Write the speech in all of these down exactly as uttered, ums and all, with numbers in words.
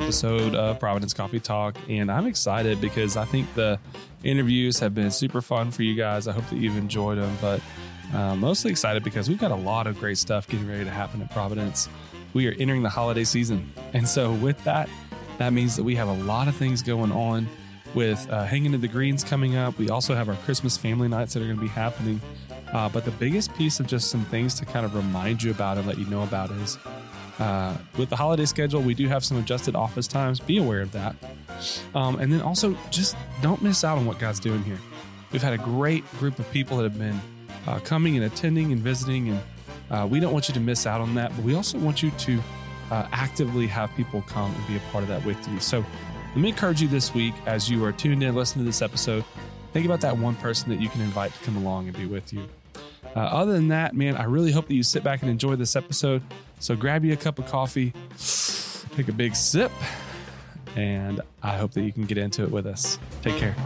episode of Providence Coffee Talk, and I'm excited because I think the interviews have been super fun for you guys. I hope that you've enjoyed them, but uh, mostly excited because we've got a lot of great stuff getting ready to happen at Providence. We are entering the holiday season, and so with that, that means that we have a lot of things going on with uh, Hanging in the Greens coming up. We also have our Christmas family nights that are going to be happening. Uh, but the biggest piece of just some things to kind of remind you about and let you know about is uh, with the holiday schedule, we do have some adjusted office times. Be aware of that. Um, and then also just don't miss out on what God's doing here. We've had a great group of people that have been uh, coming and attending and visiting, and uh, we don't want you to miss out on that. But we also want you to uh, actively have people come and be a part of that with you. So let me encourage you this week as you are tuned in, listening to this episode, think about that one person that you can invite to come along and be with you. Uh, other than that, man, I really hope that you sit back and enjoy this episode. So grab you a cup of coffee, take a big sip, and I hope that you can get into it with us. Take care.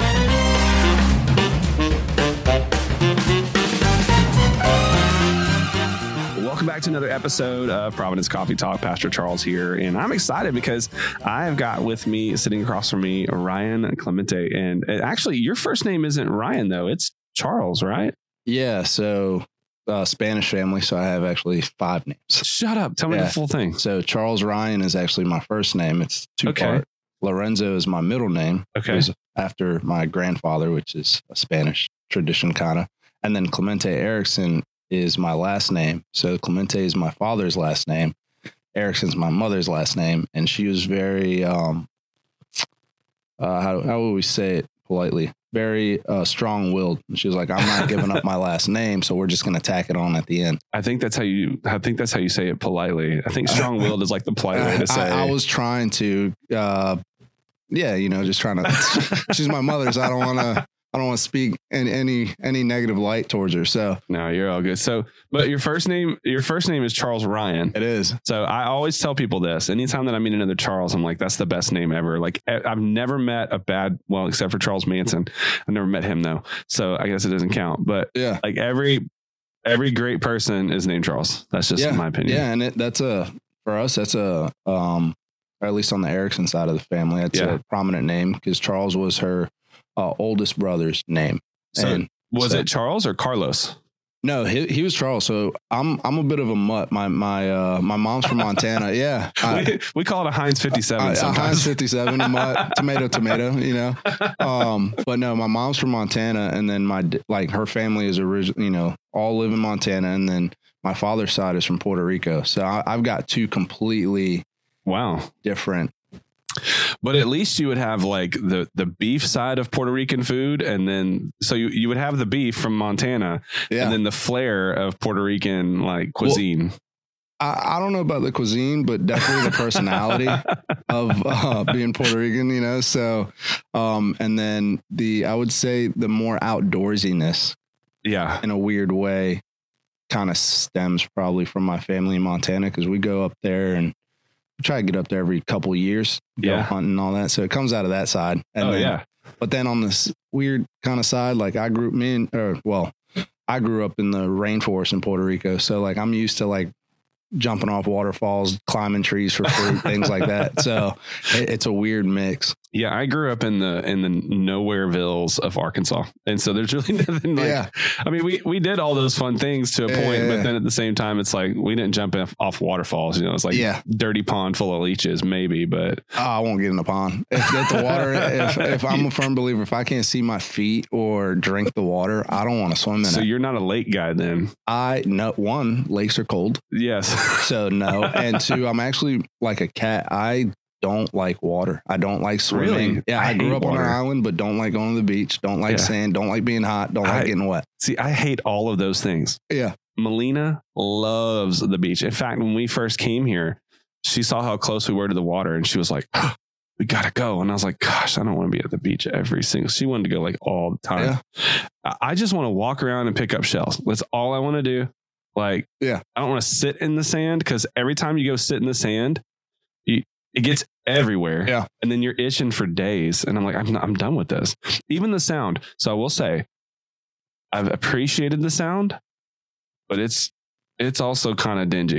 Welcome back to another episode of Providence Coffee Talk. Pastor Charles here, and I'm excited because I've got with me, sitting across from me, Ryan Clemente. And actually, your first name isn't Ryan, though. It's Charles, right? Yeah, so uh, Spanish family, so I have actually five names. Shut up. Tell me yeah. the full thing. So Charles Ryan is actually my first name. It's two okay. part. Lorenzo is my middle name. Okay. It's after my grandfather, which is a Spanish tradition kind of. And then Clemente Erickson is my last name. So Clemente is my father's last name. Erickson's my mother's last name. And she was very, um, uh, how, how would we say it politely? Very uh, strong-willed. She was like, I'm not giving up my last name, so we're just going to tack it on at the end. I think that's how you, I think that's how you say it politely. I think strong-willed is like the polite way to say it. I, I was trying to, uh, yeah, you know, just trying to, she's my mother, so I don't want to, I don't want to speak in any, any negative light towards her. So no, you're all good. So, but your first name, your first name is Charles Ryan. It is. So I always tell people this, anytime that I meet another Charles, I'm like, that's the best name ever. Like I've never met a bad, well, except for Charles Manson. I've never met him though. So I guess it doesn't count, but yeah, like every, every great person is named Charles. That's just yeah. my opinion. Yeah. And it, that's a, for us, that's a, um, or at least on the Erickson side of the family, that's yeah. a prominent name because Charles was her uh, oldest brother's name. So and was so, it Charles or Carlos? No, he he was Charles. So I'm I'm a bit of a mutt. My my uh, my mom's from Montana. Yeah, I, we, we call it a Heinz fifty-seven. I, a sometimes. Heinz fifty-seven, a mutt, tomato, tomato. You know, um, but no, my mom's from Montana, and then my like her family is original. You know, all live in Montana, and then my father's side is from Puerto Rico. So I, I've got two completely wow different. But at least you would have like the, the beef side of Puerto Rican food. And then so you, you would have the beef from Montana yeah. and then the flair of Puerto Rican like cuisine. Well, I, I don't know about the cuisine, but definitely the personality of uh, being Puerto Rican, you know? So, um, and then the, I would say the more outdoorsiness yeah, in a weird way kind of stems probably from my family in Montana. Cause we go up there and try to get up there every couple of years, go yeah. hunting and all that. So it comes out of that side. And oh then, yeah. But then on this weird kind of side, like I grew me in, or well, I grew up in the rainforest in Puerto Rico. So like, I'm used to like jumping off waterfalls, climbing trees for fruit, things like that. So it, it's a weird mix. Yeah, I grew up in the in the nowherevilles of Arkansas, and so there's really nothing like. Yeah. I mean, we we did all those fun things to a Yeah, point, yeah, but yeah. then at the same time, it's like we didn't jump off, off waterfalls. You know, it's like Yeah. dirty pond full of leeches, maybe. But Oh, I won't get in the pond. If, if the water, if, if I'm a firm believer, if I can't see my feet or drink the water, I don't want to swim in so it. you're not a lake guy then? I know one, lakes are cold, Yes. so no, and two, I'm actually like a cat. I don't like water. I don't like swimming. Really? Yeah, I, I grew hate up on water. an island, but don't like going to the beach. Don't like Yeah. sand. Don't like being hot. Don't like I- getting wet. See, I hate all of those things. Yeah. Melina loves the beach. In fact, when we first came here, she saw how close we were to the water and she was like, oh, we got to go. And I was like, gosh, I don't want to be at the beach every single, she wanted to go like all the time. Yeah. I- I just want to walk around and pick up shells. That's all I want to do. Like, Yeah. I don't want to sit in the sand because every time you go sit in the sand, you, it gets everywhere. Yeah. And then you're itching for days. And I'm like, I'm not, I'm done with this. Even the sound. So I will say, I've appreciated the sound, but it's, it's also kind of dingy.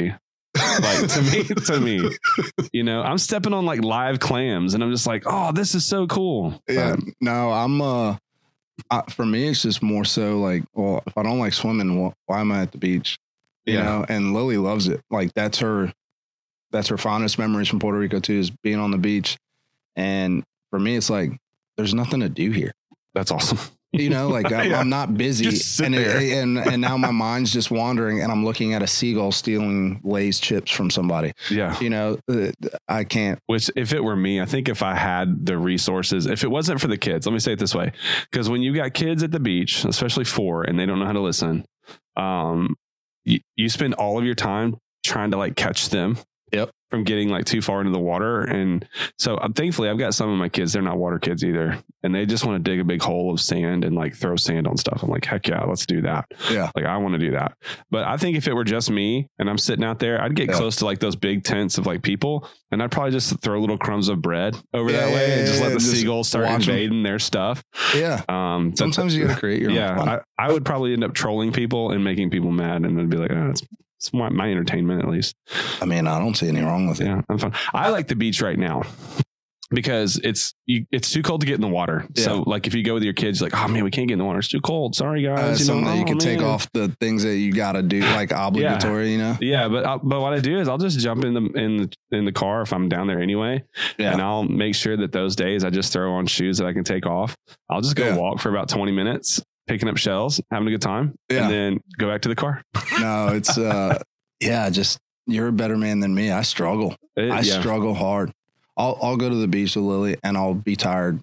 Like to me, to me, you know, I'm stepping on like live clams and I'm just like, oh, this is so cool. Yeah. But, no, I'm, uh, I, for me, it's just more so like, well, if I don't like swimming, well, why am I at the beach? You Yeah. know, and Lily loves it. Like that's her, that's her fondest memories from Puerto Rico too, is being on the beach. And for me, it's like, there's nothing to do here. that's awesome. You know, like I'm, Yeah. I'm not busy, Just sit and, there. it, and and now my mind's just wandering, and I'm looking at a seagull stealing Lay's chips from somebody. Yeah. You know, uh, I can't. Which, if it were me, I think if I had the resources, if it wasn't for the kids, let me say it this way, because when you got kids at the beach, especially four, and they don't know how to listen, um, you, you spend all of your time trying to like catch them. Yep. From getting like too far into the water. And so uh, thankfully I've got some of my kids, they're not water kids either. And they just want to dig a big hole of sand and like throw sand on stuff. I'm like, heck yeah, let's do that. Yeah. Like I want to do that. But I think if it were just me and I'm sitting out there, I'd get Yeah. close to like those big tents of like people. And I'd probably just throw little crumbs of bread over Yeah, that way yeah, and just yeah, let the just seagulls start watch 'em. invading their stuff. Yeah. Um, Sometimes you got to create your yeah, own fun. I, I would probably end up trolling people and making people mad. And then be like, oh, it's, it's my, my entertainment at least. I mean, I don't see any wrong with it. Yeah, I'm fine. I like the beach right now because it's you, it's too cold to get in the water. Yeah. So like if you go with your kids, like, oh man, we can't get in the water. It's too cold. Sorry Uh, guys. You know, something that you "Oh, can take man." off the things that you got to do, like obligatory, you know? Yeah, but I, but what I do is I'll just jump in the in the in the car if I'm down there anyway, Yeah. and I'll make sure that those days I just throw on shoes that I can take off. I'll just go Yeah. walk for about twenty minutes, picking up shells, having a good time, Yeah. and then go back to the car. No, it's, uh, yeah, just, you're a better man than me. I struggle. It- I yeah. struggle hard. I'll, I'll go to the beach with Lily and I'll be tired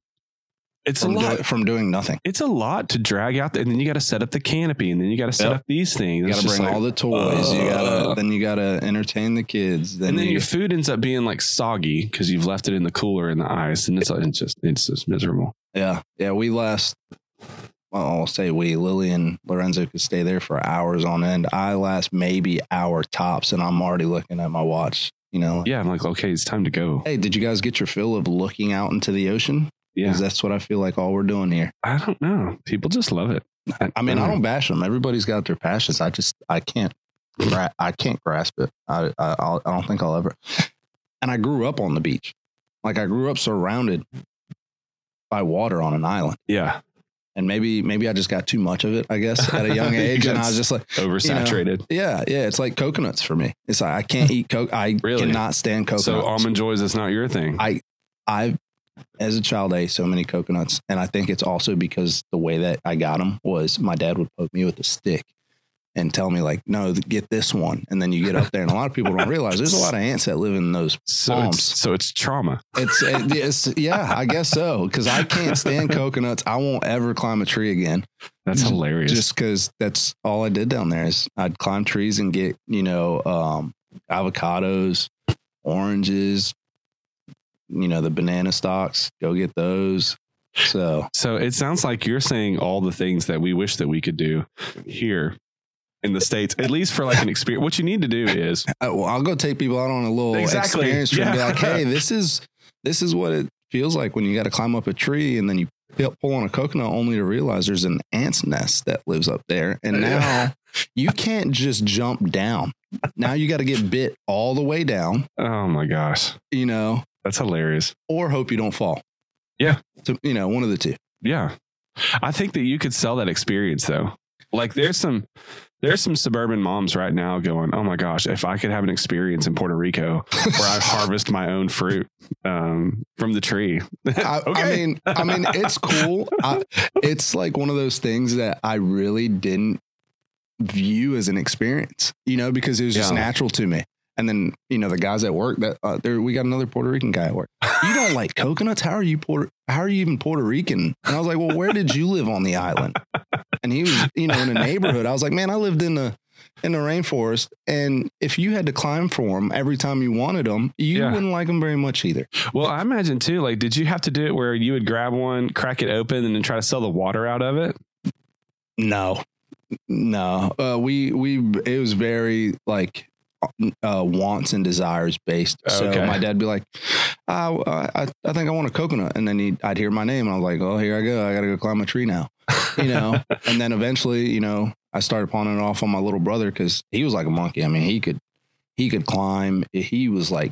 It's a from, lot. do, from doing nothing. It's a lot to drag out, there, and then you got to set up the canopy, and then you got to set Yep. up these things. You It's got to just bring like, all the toys. you gotta, uh, then you got to entertain the kids. Then, and then you, your food ends up being like soggy because you've left it in the cooler in the ice, and it's, it's just it's just miserable. yeah, yeah. We last, well, I'll say we, Lily and Lorenzo could stay there for hours on end. I last maybe hour tops, and I'm already looking at my watch. You know, like, Yeah, I'm like, okay, it's time to go. hey, did you guys get your fill of looking out into the ocean? Yeah, Because that's what I feel like all we're doing here. I don't know. People just love it. I mean, I don't bash them. Everybody's got their passions. I just, I can't, gra- I can't grasp it. I, I, I'll, I don't think I'll ever. And I grew up on the beach. Like I grew up surrounded by water on an island. Yeah, And maybe, maybe I just got too much of it, I guess, at a young You age. And I got was just like, oversaturated. yeah, yeah. It's like coconuts for me. It's like, I can't eat coke. I Really? cannot stand coconuts. So almond joys is not your thing. I, I've, as a child, ate so many coconuts. And I think it's also because the way that I got them was my dad would poke me with a stick and tell me like, no, th- get this one. And then you get up there and a lot of people don't realize there's a lot of ants that live in those so palms. it's, so it's trauma. It's, it- it's yeah, I guess so. Cause I can't stand coconuts. I won't ever climb a tree again. That's hilarious. Just cause that's all I did down there is I'd climb trees and get, you know, um, avocados, oranges, you know, the banana stalks, go get those. So so it sounds like you're saying all the things that we wish that we could do here in the States, at least for like an experience. What you need to do is I, well, I'll go take people out on a little Exactly. experience trip and be Yeah. like, hey, this is this is what it feels like when you got to climb up a tree and then you pull on a coconut only to realize there's an ant's nest that lives up there. And now you can't just jump down. Now you got to get bit all the way down, oh my gosh, you know, that's hilarious. or hope you don't fall. Yeah. So, you know, one of the two. Yeah. I think that you could sell that experience though. Like there's some there's some suburban moms right now going, oh my gosh, if I could have an experience in Puerto Rico where I harvest my own fruit um, from the tree. I, I Okay. mean, I mean, it's cool. I, it's like one of those things that I really didn't view as an experience, you know, because it was just Yeah. natural to me. And then, you know, the guys at work that uh, there, we got another Puerto Rican guy at work. You don't like coconuts? How are you Puerto? How are you even Puerto Rican? And I was like, well, where did you live on the island? And he was, you know, in a neighborhood. I was like, man, I lived in the in the rainforest, and if you had to climb for them every time you wanted them, you Yeah. wouldn't like them very much either. Well, I imagine too, like, did you have to do it where you would grab one, crack it open, and then try to sell the water out of it? No, no. Uh, we we it was very like uh, wants and desires based. So Okay. my dad'd be like, oh, I I think I want a coconut, and then he'd, I'd hear my name, and I was like, oh, here I go. I got to go climb a tree now, you know. And then eventually, you know, I started pawning it off on my little brother because he was like a monkey. I mean, he could he could climb. He was like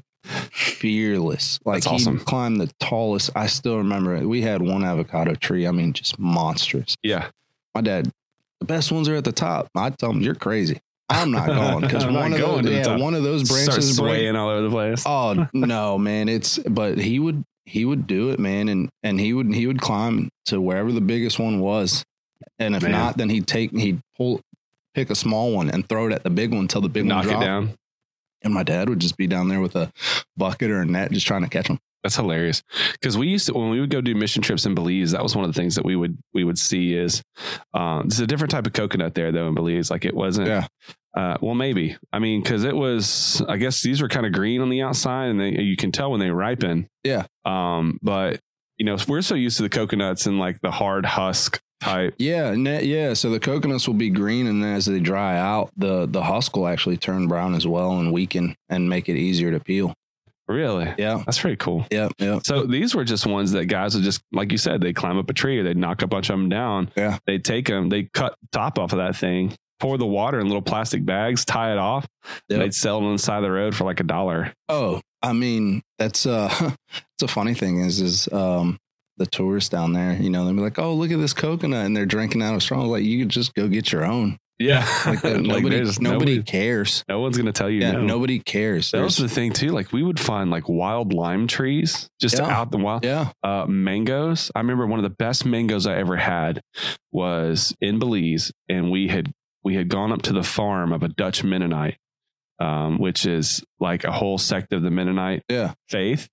fearless. Like That's awesome. He climbed the tallest. I still remember it. We had one avocado tree. I mean, just monstrous. Yeah. My dad, the best ones are at the top. I tell him, you're crazy. I'm not going because one of those, yeah, one of those branches Start swaying break. all over the place. Oh no, man! It's but he would he would do it, man, and and he would he would climb to wherever the biggest one was, and if man. not, then he'd take he'd pull pick a small one and throw it at the big one until the big knock one dropped. it down. And my dad would just be down there with a bucket or a net, just trying to catch them. That's hilarious. Because we used to, when we would go do mission trips in Belize, that was one of the things that we would, we would see is, um, there's a different type of coconut there though in Belize. Like it wasn't, yeah. uh, well, maybe, I mean, cause it was, I guess these were kind of green on the outside and they, you can tell when they ripen. Yeah. Um, but you know, we're so used to the coconuts and like the hard husk type. Yeah. Yeah. So the coconuts will be green. And then as they dry out, the, the husk will actually turn brown as well and weaken and make it easier to peel. Really? Yeah. That's pretty cool. Yeah. Yeah. So these were just ones that guys would just, like you said, they'd climb up a tree or they'd knock a bunch of them down. Yeah. They'd take them, they'd cut top off of that thing, pour the water in little plastic bags, tie it off. Yep. And they'd sell them on the side of the road for like a dollar. Oh, I mean, that's, uh, it's a funny thing is, is, um, the tourists down there, you know, they'll be like, oh, look at this coconut. And they're drinking out of straw. Like you could just go get your own. Yeah. Like nobody, like nobody, nobody cares. No one's going to tell you. Yeah, no. Nobody cares. That was the thing too. Like we would find like wild lime trees just yeah. out the wild. Yeah. Uh, mangoes. I remember one of the best mangoes I ever had was in Belize. And we had, we had gone up to the farm of a Dutch Mennonite, um, which is like a whole sect of the Mennonite yeah. faith.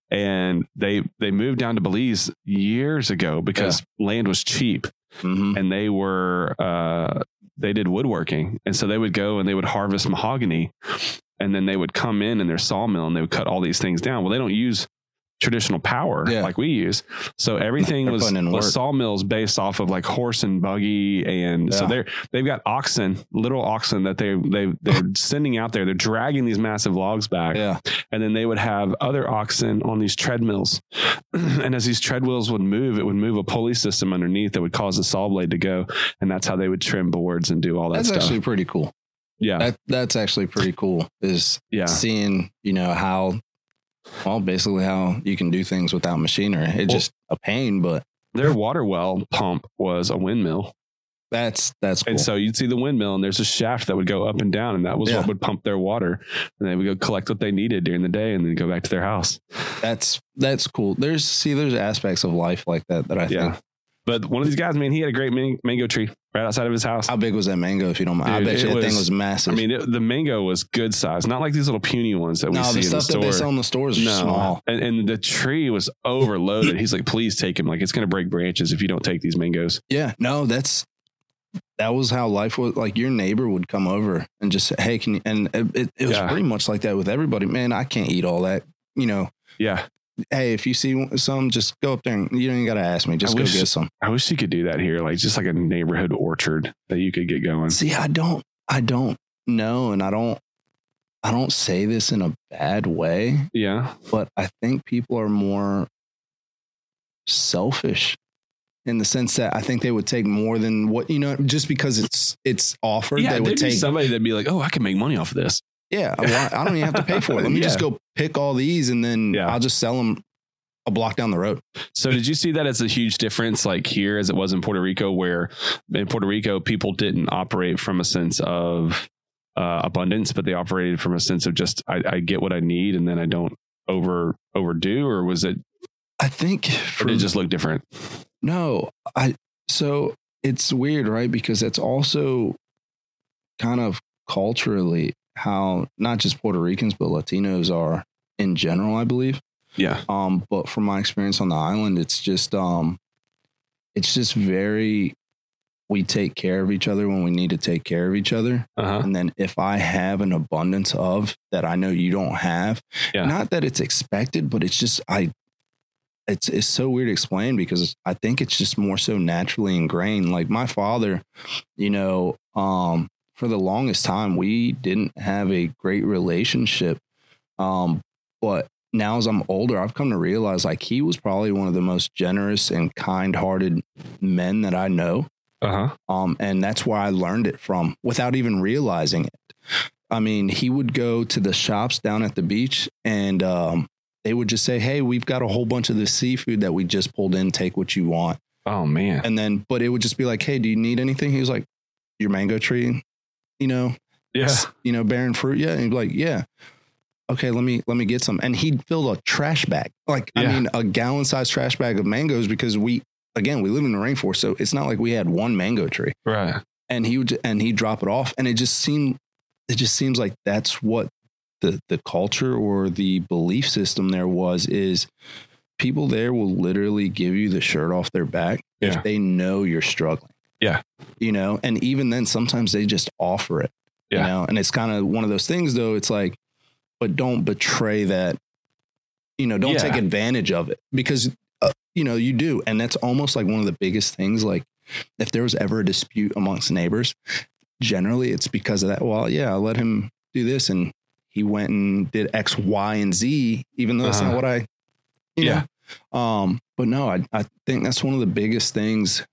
And they, they moved down to Belize years ago because yeah. land was cheap. Mm-hmm. And they were, uh, they did woodworking. And so they would go and they would harvest mahogany and then they would come in in their sawmill and they would cut all these things down. Well, they don't use traditional power yeah. like we use. So everything was, was sawmills based off of like horse and buggy. And yeah. so they're, they've got oxen, little oxen that they, they, they're sending out there. They're dragging these massive logs back. Yeah. And then they would have other oxen on these treadmills. And as these treadwheels would move, it would move a pulley system underneath that would cause the saw blade to go. And that's how they would trim boards and do all that that's stuff. That's actually pretty cool. Yeah. That, that's actually pretty cool is yeah. seeing, you know, how, well, basically how you can do things without machinery. It's well, just a pain, but their water well pump was a windmill. That's, that's cool. And so you'd see the windmill and there's a shaft that would go up and down. And that was yeah. what would pump their water. And they would go collect what they needed during the day and then go back to their house. That's, that's cool. There's, see, there's aspects of life like that, that I yeah. think. But one of these guys, man, he had a great man- mango tree right outside of his house. How big was that mango, if you don't mind? Dude, I bet you that was, thing was massive. I mean, it, the mango was good size, not like these little puny ones that we no, see in the store. No, the stuff that they sell in the stores is no. small. And, and the tree was overloaded. He's like, please take him. Like, it's going to break branches if you don't take these mangoes. Yeah, no, that's, that was how life was. Like your neighbor would come over and just say, hey, can you, and it, it was yeah. pretty much like that with everybody. Man, I can't eat all that, you know. Yeah. Hey, if you see some, just go up there and you don't even got to ask me. Just I go wish, get some. I wish you could do that here. Like just like a neighborhood orchard that you could get going. See, I don't, I don't know. And I don't, I don't say this in a bad way. Yeah. But I think people are more selfish in the sense that I think they would take more than what, you know, just because it's, it's offered. Yeah, they would take somebody that'd be like, oh, I can make money off of this. Yeah, well, I don't even have to pay for it. Let me yeah. just go pick all these and then yeah. I'll just sell them a block down the road. So did you see that as a huge difference like here as it was in Puerto Rico, where in Puerto Rico, people didn't operate from a sense of uh, abundance, but they operated from a sense of just, I, I get what I need and then I don't over overdo, or was it? I think or did it just look different? No, I, so it's weird, right? Because it's also kind of culturally how not just Puerto Ricans, but Latinos are in general, I believe. Yeah. Um, but from my experience on the island, it's just, um, it's just very, we take care of each other when we need to take care of each other. Uh-huh. And then if I have an abundance of that, I know you don't have, yeah. not that it's expected, but it's just, I, it's, it's so weird to explain because I think it's just more so naturally ingrained. Like my father, you know, um, for the longest time, we didn't have a great relationship. Um, but now as I'm older, I've come to realize like he was probably one of the most generous and kind-hearted men that I know. Uh-huh. Um, and that's where I learned it from without even realizing it. I mean, he would go to the shops down at the beach and um, they would just say, hey, we've got a whole bunch of this seafood that we just pulled in. Take what you want. Oh, man. And then, but it would just be like, hey, do you need anything? He was like, your mango tree, you know, yeah, you know, bearing fruit. Yeah. And he'd be like, yeah. Okay, let me let me get some. And he'd fill a trash bag, like, yeah. I mean, a gallon sized trash bag of mangoes because we, again, we live in the rainforest. So it's not like we had one mango tree. Right. And he would, and he'd drop it off. And it just seemed, it just seems like that's what the, the culture or the belief system there was, is people there will literally give you the shirt off their back yeah. if they know you're struggling. Yeah. You know, and even then sometimes they just offer it, yeah. you know, and it's kind of one of those things though. It's like, but don't betray that, you know, don't yeah. take advantage of it because, uh, you know, you do. And that's almost like one of the biggest things. Like if there was ever a dispute amongst neighbors, generally it's because of that. Well, yeah, I let him do this and he went and did X, Y, and Z, even though that's uh-huh. not what I, you yeah. know, um, but no, I, I think that's one of the biggest things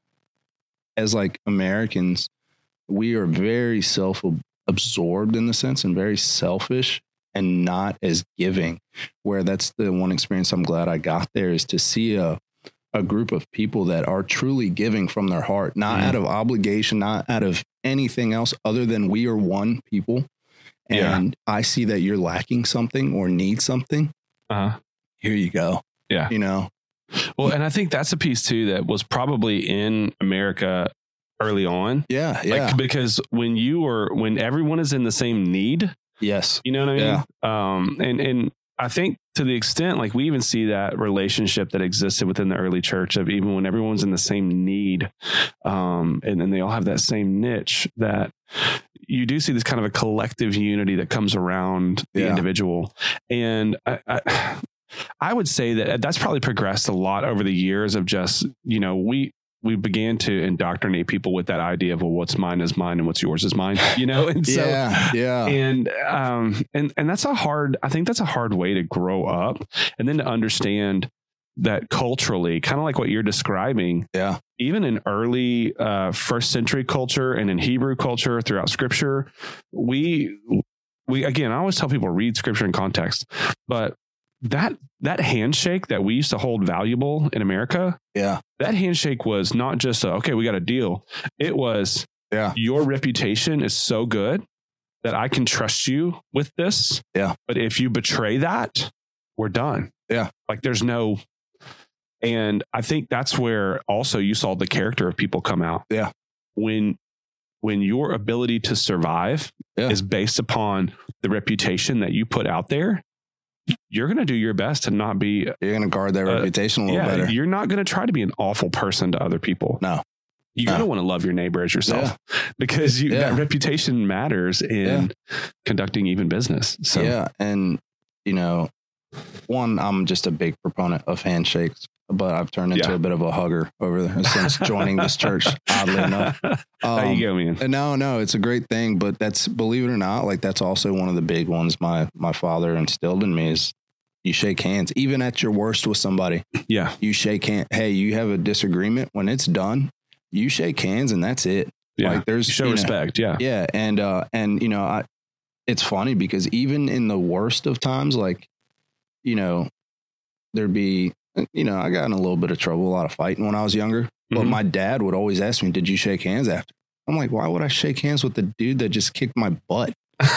as like Americans. We are very self-absorbed in the sense and very selfish and not as giving, where that's the one experience I'm glad I got there, is to see a, a group of people that are truly giving from their heart, not mm. out of obligation, not out of anything else other than we are one people. And yeah. I see that you're lacking something or need something. Uh-huh. Here you go. Yeah. You know, well, and I think that's a piece too, that was probably in America early on. Yeah. Yeah. Like, because when you were, when everyone is in the same need, yes. You know what I mean? Yeah. Um, and, and I think to the extent, like we even see that relationship that existed within the early church of even when everyone's in the same need, um, and then they all have that same niche, that you do see this kind of a collective unity that comes around the yeah. individual. And I, I, I would say that that's probably progressed a lot over the years of just, you know, we, we began to indoctrinate people with that idea of, well, what's mine is mine and what's yours is mine, you know? And so, yeah, yeah. And, um, and, and that's a hard, I think that's a hard way to grow up and then to understand that culturally, kind of like what you're describing. Yeah. Even in early, uh, first century culture and in Hebrew culture throughout scripture, we, we, again, I always tell people read scripture in context, but that, that handshake that we used to hold valuable in America. Yeah. That handshake was not just a, okay, we got a deal. It was, yeah, your reputation is so good that I can trust you with this. Yeah. But if you betray that, we're done. Yeah. Like there's no, and I think that's where also you saw the character of people come out. Yeah. When, when your ability to survive yeah. is based upon the reputation that you put out there, you're going to do your best to not be, you're going to guard their uh, reputation a little yeah, better. You're not going to try to be an awful person to other people. No. You're no. going to want to love your neighbor as yourself yeah. because you, yeah. that reputation matters in yeah. conducting even business. So, yeah. And, you know, one, I'm just a big proponent of handshakes, but I've turned into yeah. a bit of a hugger over there since joining this church, oddly enough. Um, How you go, man? No, no, it's a great thing, but that's, believe it or not, like that's also one of the big ones my, my father instilled in me is you shake hands, even at your worst with somebody. Yeah. You shake hands. Hey, you have a disagreement. When it's done, you shake hands and that's it. Yeah. Like there's you show you respect. Know, yeah. Yeah. And, uh, and you know, I, it's funny because even in the worst of times, like, you know, there'd be, you know, I got in a little bit of trouble, a lot of fighting when I was younger, but mm-hmm. my dad would always ask me, did you shake hands after? I'm like, why would I shake hands with the dude that just kicked my butt?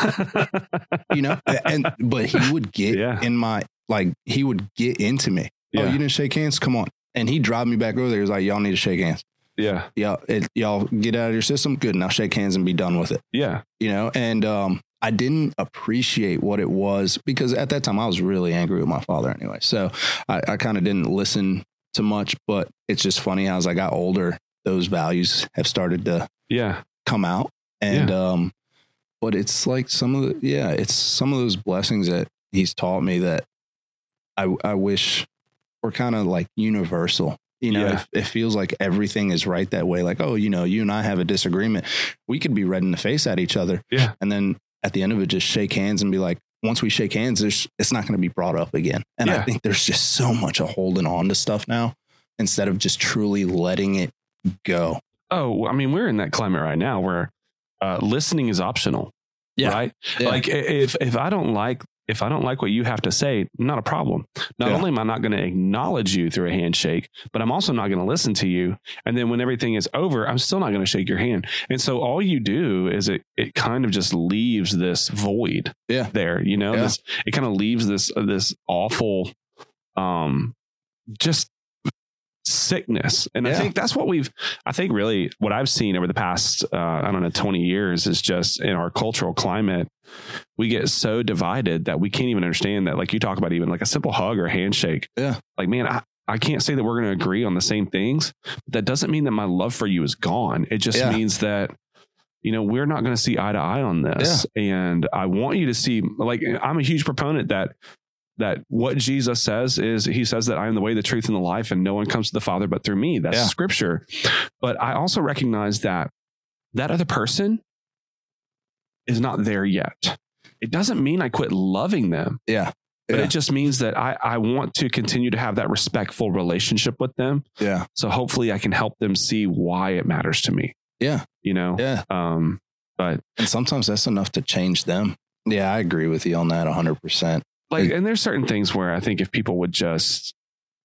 You know, and, but he would get yeah. in my, like, he would get into me. Yeah. Oh, you didn't shake hands? Come on. And he'd drive me back over there. He was like, y'all need to shake hands. Yeah. Yeah. It, y'all get out of your system. Good. Now shake hands and be done with it. Yeah. You know, and, um, I didn't appreciate what it was because at that time I was really angry with my father anyway. So I, I kind of didn't listen to much, but it's just funny how as I got older, those values have started to yeah come out. And, yeah. um, but it's like some of the, yeah, it's some of those blessings that he's taught me that I, I wish were kind of like universal. You know, yeah. it, it feels like everything is right that way. Like, oh, you know, you and I have a disagreement. We could be red in the face at each other. Yeah. And then at the end of it, just shake hands and be like, once we shake hands, there's, it's not going to be brought up again. And yeah. I think there's just so much of holding on to stuff now instead of just truly letting it go. Oh, I mean, we're in that climate right now where uh, listening is optional. Yeah. Right. Yeah. Like if, if I don't like, if I don't like what you have to say, not a problem. Not Yeah. only am I not going to acknowledge you through a handshake, but I'm also not going to listen to you. And then when everything is over, I'm still not going to shake your hand. And so all you do is it, it kind of just leaves this void Yeah. there, you know, Yeah. this, it kind of leaves this, this awful, um, just sickness. And Yeah. I think that's what we've, I think really what I've seen over the past, uh, I don't know, twenty years is just in our cultural climate, we get so divided that we can't even understand that. Like you talk about even like a simple hug or handshake. Yeah. Like, man, I, I can't say that we're going to agree on the same things. But that doesn't mean that my love for you is gone. It just Yeah. means that, you know, we're not going to see eye to eye on this. And I want you to see, like, I'm a huge proponent that that what Jesus says is he says that I am the way, the truth, and the life, and no one comes to the Father but through me. That's Yeah. scripture. But I also recognize that that other person is not there yet. It doesn't mean I quit loving them, Yeah. but Yeah. it just means that I, I want to continue to have that respectful relationship with them. Yeah. So hopefully I can help them see why it matters to me, Yeah. you know? Yeah. Um, but And sometimes that's enough to change them. Yeah. I agree with you on that a hundred percent. like, and there's certain things where I think if people would just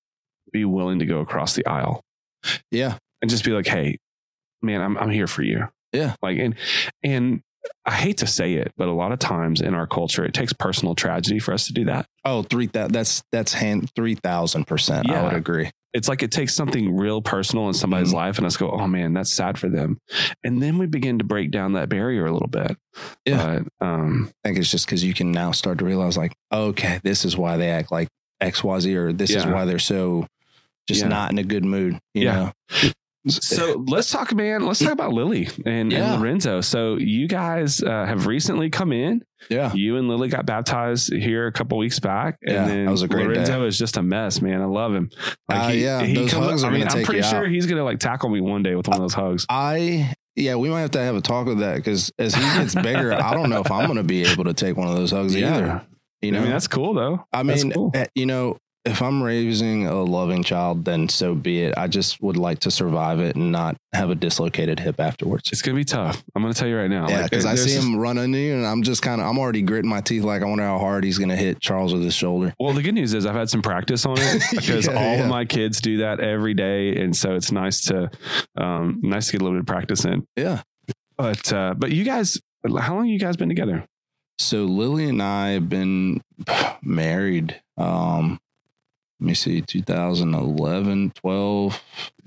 be willing to go across the aisle Yeah. and just be like, hey, man, I'm, I'm here for you. Yeah. Like, and, and I hate to say it, but a lot of times in our culture, it takes personal tragedy for us to do that. Oh, three that that's that's hand three thousand percent. I Yeah. would agree. It's like it takes something real personal in somebody's Mhm. life and us go, oh man, that's sad for them. And then we begin to break down that barrier a little bit. Yeah. But, um, I think it's just because you can now start to realize, like, okay, this is why they act like X, Y, Z, or this is Yeah. why they're so just Yeah. not in a good mood. You Yeah. know. so let's talk, man. Let's talk about Lily and, Yeah. and Lorenzo. So you guys uh, have recently come in. Yeah. You and Lily got baptized here a couple weeks back. And Yeah, then that was a great Lorenzo day. is just a mess, man. I love him. Uh, yeah, those hugs I are mean, gonna I'm take pretty you sure out. he's going to like tackle me one day with one of those hugs. I yeah, we might have to have a talk with that because as he gets bigger, I don't know if I'm going to be able to take one of those hugs either. You know, I mean, that's cool though. I That's mean, cool. eh, you know, if I'm raising a loving child, then so be it. I just would like to survive it and not have a dislocated hip afterwards. It's going to be tough. I'm going to tell you right now. Yeah, Like, because I there's- see him run into you, and I'm just kind of, I'm already gritting my teeth. Like, I wonder how hard he's going to hit Charles with his shoulder. Well, the good news is I've had some practice on it because Yeah, all yeah. of my kids do that every day, and so it's nice to, um, nice to get a little bit of practice in. Yeah. But, uh, but you guys, how long have you guys been together? So Lily and I have been married. Um, let me see, two thousand eleven, twelve.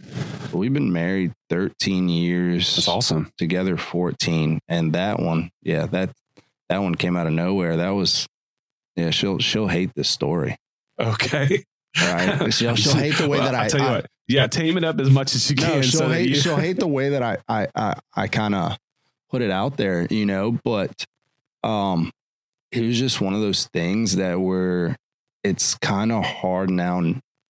We've been married thirteen years. That's awesome. Together fourteen. And that one, yeah, that that one came out of nowhere. That was, yeah, she'll she'll hate this story. Okay. Right. She'll, she'll hate the way Well, that I I'll tell you I- what. Yeah, tame it up as much as you can. No, she'll so that hate you- she'll hate the way that I I I, I kind of put it out there, you know, but um it was just one of those things that were it's kind of hard now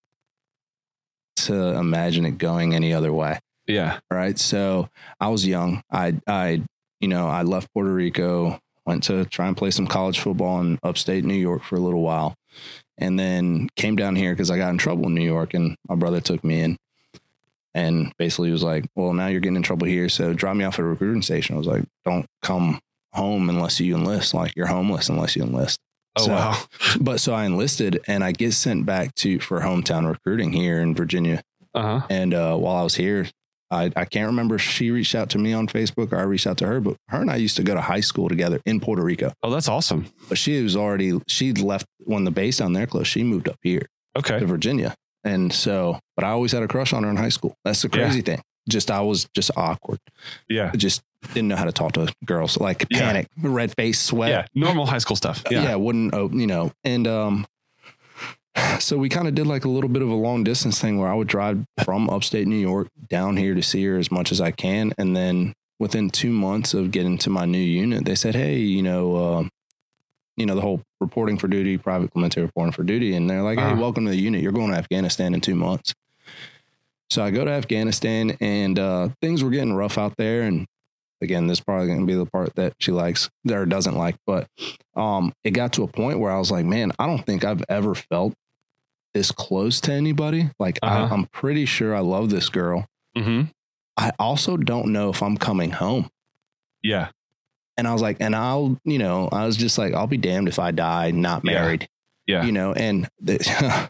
to imagine it going any other way. Yeah. Right. So I was young. I I you know, I left Puerto Rico, went to try and play some college football in upstate New York for a little while. And then came down here because I got in trouble in New York and my brother took me in and basically was like, well, now you're getting in trouble here. So drop me off at a recruiting station. I was like, don't come home unless you enlist. Like you're homeless unless you enlist. Oh, So- wow. But so I enlisted and I get sent back to for hometown recruiting here in Virginia. Uh huh. And uh, while I was here, I, I can't remember if she reached out to me on Facebook or I reached out to her, but her and I used to go to high school together in Puerto Rico. Oh, that's awesome. But she was already, she'd left when the base down there closed. She moved up here Okay. to Virginia. And so, but I always had a crush on her in high school. That's the crazy Yeah. thing. Just, I was just awkward. Yeah. I just didn't know how to talk to girls, like Yeah. panic, red face, sweat. Yeah. Normal high school stuff. Yeah. Yeah. Wouldn't, oh, you know, and, um, so we kind of did like a little bit of a long distance thing where I would drive from upstate New York down here to see her as much as I can. And then within two months of getting to my new unit, they said, hey, you know, uh, you know, the whole reporting for duty, private Clemente reporting for duty. And they're like, hey, Uh-huh. welcome to the unit. You're going to Afghanistan in two months. So I go to Afghanistan and uh, things were getting rough out there. And again, this is probably going to be the part that she likes or doesn't like. But um, it got to a point where I was like, man, I don't think I've ever felt this close to anybody. Like, Uh-huh. I, I'm pretty sure I love this girl. Mm-hmm. I also don't know if I'm coming home. Yeah. And I was like, and I'll, you know, I was just like, I'll be damned if I die not married. Yeah. yeah. You know, and the,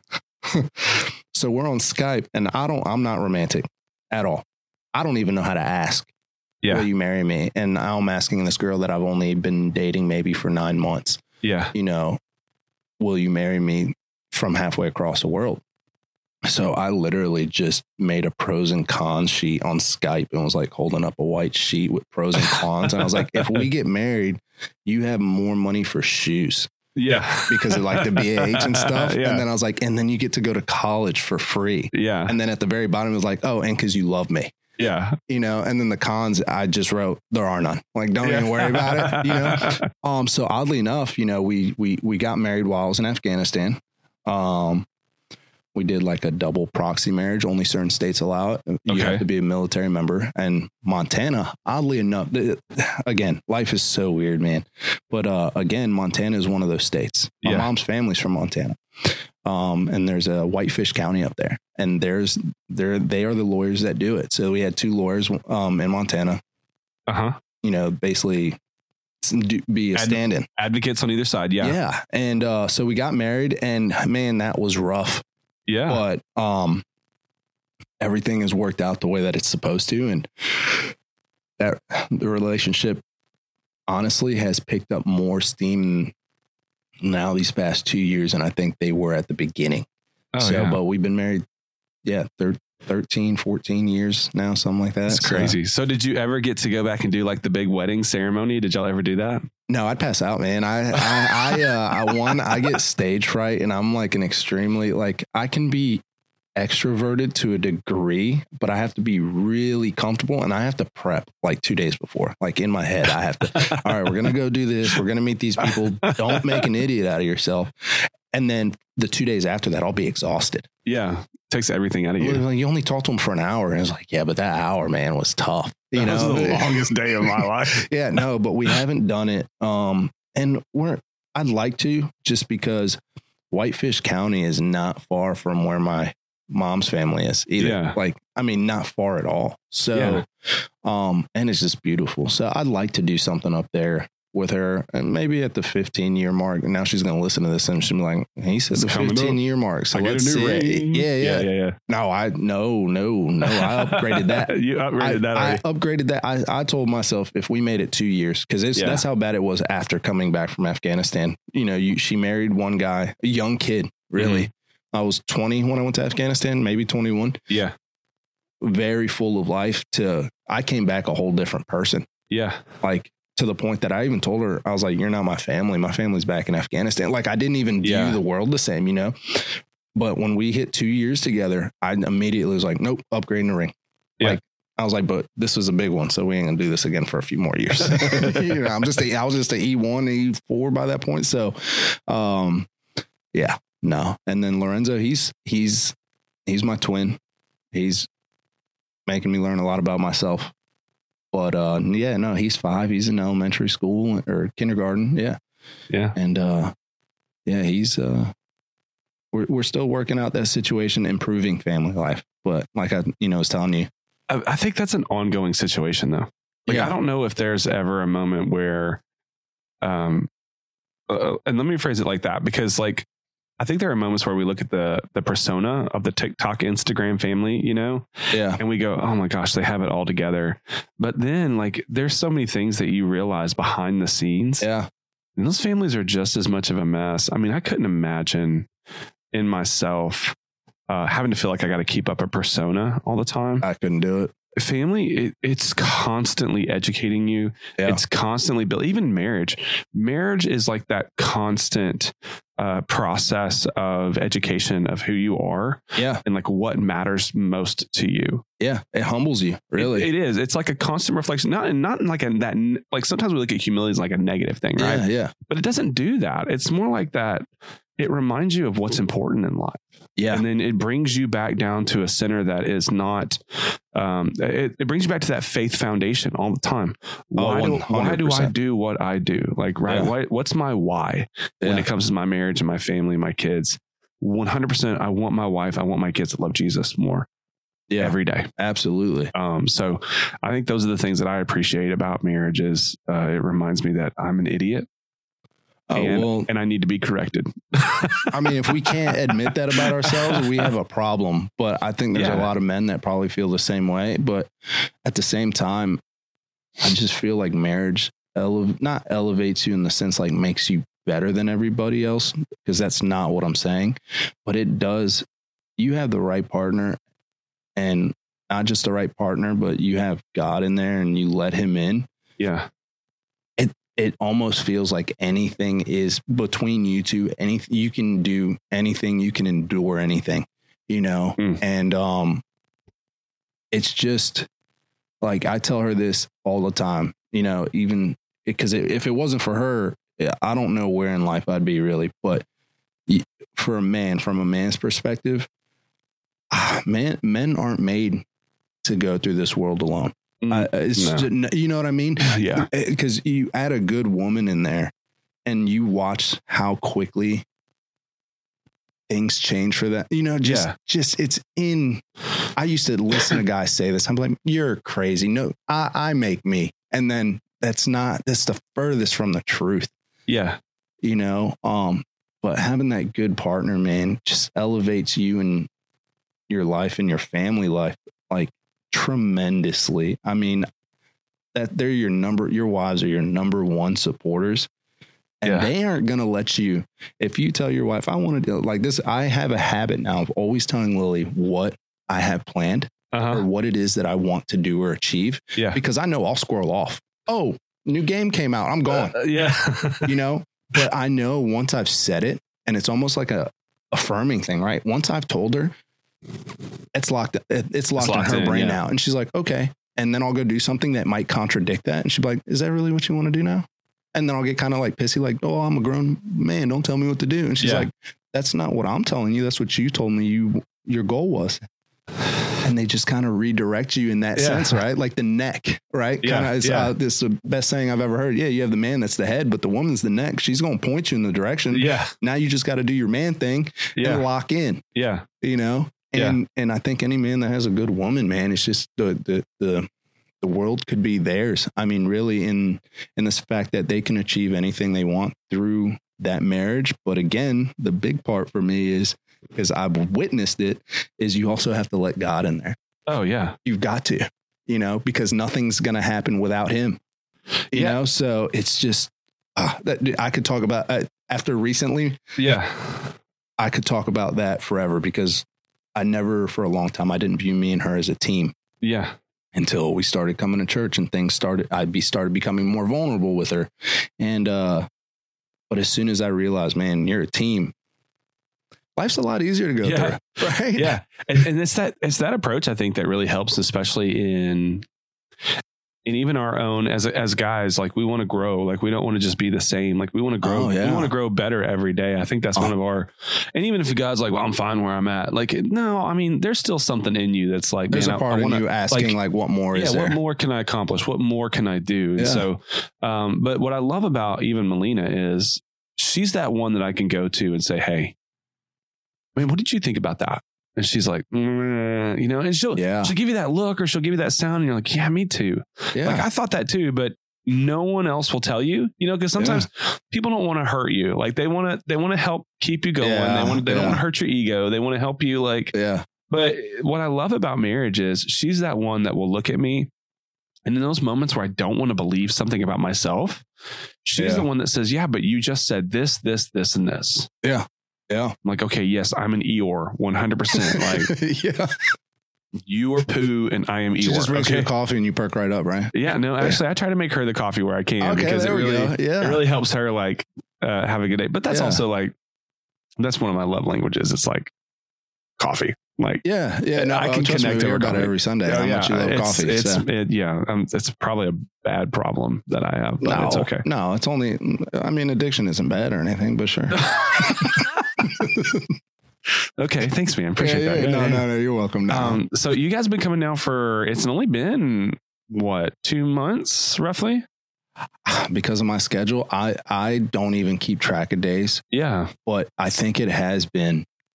so we're on Skype and I don't, I'm not romantic at all. I don't even know how to ask. Yeah. Will you marry me? And I'm asking this girl that I've only been dating maybe for nine months. Yeah. You know, will you marry me from halfway across the world? So I literally just made a pros and cons sheet on Skype and was like holding up a white sheet with pros and cons. And I was like, if we get married, you have more money for shoes. Yeah. Because of like the B A H and stuff. Yeah. And then I was like, and then you get to go to college for free. Yeah. And then at the very bottom it was like, oh, and because you love me. Yeah. You know, and then the cons, I just wrote, there are none. Like, don't yeah. even worry about it. You know? Um, so oddly enough, you know, we, we, we got married while I was in Afghanistan. Um, we did like a double proxy marriage. Only certain states allow it. You okay. have to be a military member. And Montana, oddly enough, again, life is so weird, man. But, uh, again, Montana is one of those states. My yeah. mom's family's from Montana. Um, and there's a Whitefish County up there, and there's there they are the lawyers that do it. So we had two lawyers um, in Montana. Uh huh. You know, basically be a Ad- stand-in advocates on either side. Yeah. Yeah. And uh, so we got married, and man, that was rough. Yeah. But um, everything has worked out the way that it's supposed to, and that the relationship honestly has picked up more steam now these past two years, and I think they were at the beginning. Oh, so, yeah. But we've been married, yeah, thir- thirteen, fourteen years now, something like that. That's so. crazy. So did you ever get to go back and do like the big wedding ceremony? Did y'all ever do that? No, I'd pass out, man. I, I, I, uh, I one, I get stage fright, and I'm like an extremely, like, I can be extroverted to a degree, but I have to be really comfortable, and I have to prep like two days before. Like in my head, I have to, all right, we're going to go do this. We're going to meet these people. Don't make an idiot out of yourself. And then the two days after that, I'll be exhausted. Yeah. Takes everything out of you. Like, you only talked to them for an hour. And it's like, yeah, but that hour, man, was tough. You that know, was the longest day of my life. Yeah, no, but we haven't done it. Um, and we're, I'd like to, just because Whitefish County is not far from where my mom's family is either. Yeah. Like, I mean, not far at all. So, yeah. um, and it's just beautiful. So I'd like to do something up there with her, and maybe at the fifteen year mark. And now she's going to listen to this and she'll be like, he said it's the fifteen year mark. So let's see. Yeah, yeah, yeah, yeah. No, I, no, no, no. I upgraded that. You upgraded I, that. Already. I upgraded that. I, I told myself if we made it two years, cause it's, yeah. that's how bad it was after coming back from Afghanistan. You know, you, she married one guy, a young kid, really. Mm-hmm. I was twenty when I went to Afghanistan, maybe twenty-one. Yeah. Very full of life to, I came back a whole different person. Yeah. Like, to the point that I even told her, I was like, you're not my family. My family's back in Afghanistan. Like, I didn't even view yeah. the world the same, you know? But when we hit two years together, I immediately was like, nope, upgrading the ring. Yeah. Like, I was like, but this was a big one, so we ain't gonna do this again for a few more years. You know, I'm just a, I was just a E one, E four by that point. So, um, yeah, no. And then Lorenzo, he's, he's, he's my twin. He's making me learn a lot about myself. But, uh, yeah, no, he's five. He's in elementary school or kindergarten. Yeah. Yeah. And, uh, yeah, he's, uh, we're, we're still working out that situation, improving family life. But like I, you know, was telling you, I, I think that's an ongoing situation though. Like, yeah. I don't know if there's ever a moment where, um, uh, and let me phrase it like that, because like, I think there are moments where we look at the the persona of the TikTok, Instagram family, you know, yeah, and we go, oh my gosh, they have it all together. But then like, there's so many things that you realize behind the scenes. Yeah. And those families are just as much of a mess. I mean, I couldn't imagine in myself uh, having to feel like I got to keep up a persona all the time. I couldn't do it. Family, it, it's constantly educating you. Yeah. It's constantly built. Even marriage, marriage is like that constant uh, process of education of who you are. Yeah. And like what matters most to you. Yeah. It humbles you. Really. It, it is. It's like a constant reflection. Not, not in like a, that, like sometimes we look at humility as like a negative thing, right? Yeah. Yeah. But it doesn't do that. It's more like that. It reminds you of what's important in life. Yeah. And then it brings you back down to a center that is not, um, it, it brings you back to that faith foundation all the time. Why, oh, do, why do I do what I do? Like, right. Yeah. Why, what's my why yeah. when it comes to my marriage and my family, my kids? one hundred percent. I want my wife, I want my kids to love Jesus more. Yeah. every day. Absolutely. Um, so I think those are the things that I appreciate about marriage is uh, it reminds me that I'm an idiot. Oh, and, well, and I need to be corrected. I mean, if we can't admit that about ourselves, we have a problem. But I think there's Yeah. a lot of men that probably feel the same way. But at the same time, I just feel like marriage ele- not elevates you in the sense like makes you better than everybody else, because that's not what I'm saying. But it does. You have the right partner, and not just the right partner, but you have God in there and you let him in. Yeah. It almost feels like anything is between you two. Anything you can do, anything you can endure, anything, you know. Mm. And um, it's just like I tell her this all the time, you know. Even because if it wasn't for her, I don't know where in life I'd be really. But for a man, from a man's perspective, ah, man, men aren't made to go through this world alone. Uh, it's No. just, you know what I mean? Yeah. Because you add a good woman in there and you watch how quickly things change for that. You know, just, Yeah. just it's in. I used to listen to guys say this. I'm like, you're crazy. No, I, I make me. And then that's not, that's the furthest from the truth, Yeah. you know? Um, but having that good partner, man, just elevates you and your life and your family life. Like, tremendously. I mean, that they're your number, your wives are your number one supporters, and Yeah. they aren't going to let you. If you tell your wife, I want to do like this, I have a habit now of always telling Lily what I have planned Uh-huh. or what it is that I want to do or achieve, Yeah. because I know I'll squirrel off. Oh, new game came out. I'm going, Uh, yeah. you know, but I know once I've said it, and it's almost like a affirming thing, right? Once I've told her, it's locked. It's locked, locked in her in, brain yeah. now. And she's like, okay. And then I'll go do something that might contradict that. And she'll be like, is that really what you want to do now? And then I'll get kind of like pissy, like, oh, I'm a grown man. Don't tell me what to do. And she's Yeah. like, that's not what I'm telling you. That's what you told me you, your goal was. And they just kind of redirect you in that Yeah. sense, right? Like the neck, right? Yeah, Kind of, it's, yeah. uh, this is the best saying I've ever heard. Yeah. You have the man that's the head, but the woman's the neck. She's going to point you in the direction. Yeah. Now you just got to do your man thing Yeah. and lock in, Yeah. you know? And, and I think any man that has a good woman, man, it's just the, the, the, the world could be theirs. I mean, really in, in this fact that they can achieve anything they want through that marriage. But again, the big part for me is, because I've witnessed it, is you also have to let God in there. Oh yeah. You've got to, you know, because nothing's going to happen without him, you Yeah. know? So it's just, uh, that I could talk about uh, after recently, Yeah. I could talk about that forever, because I never, for a long time, I didn't view me and her as a team Yeah. until we started coming to church and things started, I'd be started becoming more vulnerable with her. And, uh, but as soon as I realized, man, you're a team, life's a lot easier to go Yeah. through. Right. Yeah. And, and it's that, it's that approach, I think, that really helps, especially in, and even our own as, as guys, like we want to grow, like we don't want to just be the same. Like we want to grow, Oh, yeah. we want to grow better every day. I think that's Oh. one of our, and even if the guy's like, well, I'm fine where I'm at. Like, no, I mean, there's still something in you that's like, There's man, a I- part I of wanna, you asking like, like, what more yeah, is there? what more can I accomplish? What more can I do? And Yeah. so, um, but what I love about even Melina is she's that one that I can go to and say, hey, man, what did you think about that? And she's like, mm, you know, and she'll, Yeah. she'll give you that look or she'll give you that sound. And you're like, yeah, me too. Yeah. Like I thought that too, but no one else will tell you, you know, because sometimes people don't want to hurt you. Like they want to, they want to help keep you going. Yeah, they want, they don't yeah. want to hurt your ego. They want to help you. Like, yeah. but what I love about marriage is she's that one that will look at me. And in those moments where I don't want to believe something about myself, she's Yeah. the one that says, yeah, but you just said this, this, this, and this. Yeah. Yeah. I'm like, okay, yes, I'm an Eeyore, one hundred percent. Like yeah. you are Pooh and I am Eeyore. She just brings okay? you a coffee and you perk right up, right? Yeah, no, actually, I try to make her the coffee where I can Okay, because it there we really, go. Yeah. it really helps her like uh, have a good day. But that's Yeah. also like, that's one of my love languages. It's like coffee. Like, Yeah. Yeah. No, I oh, can trust me, connect we hear over about it coffee. every Sunday. oh, How yeah, much you love it's, coffee. It's, so. it, yeah, um, it's probably a bad problem that I have, but no, it's okay. No, it's only, I mean, addiction isn't bad or anything, but sure. Okay, thanks, man. Appreciate Yeah, yeah, that. no, no, no, you're welcome. No. Um, so you guys have been coming now for, it's only been what, two months roughly? Because of my schedule, I, I don't even keep track of days, Yeah. but I think it has been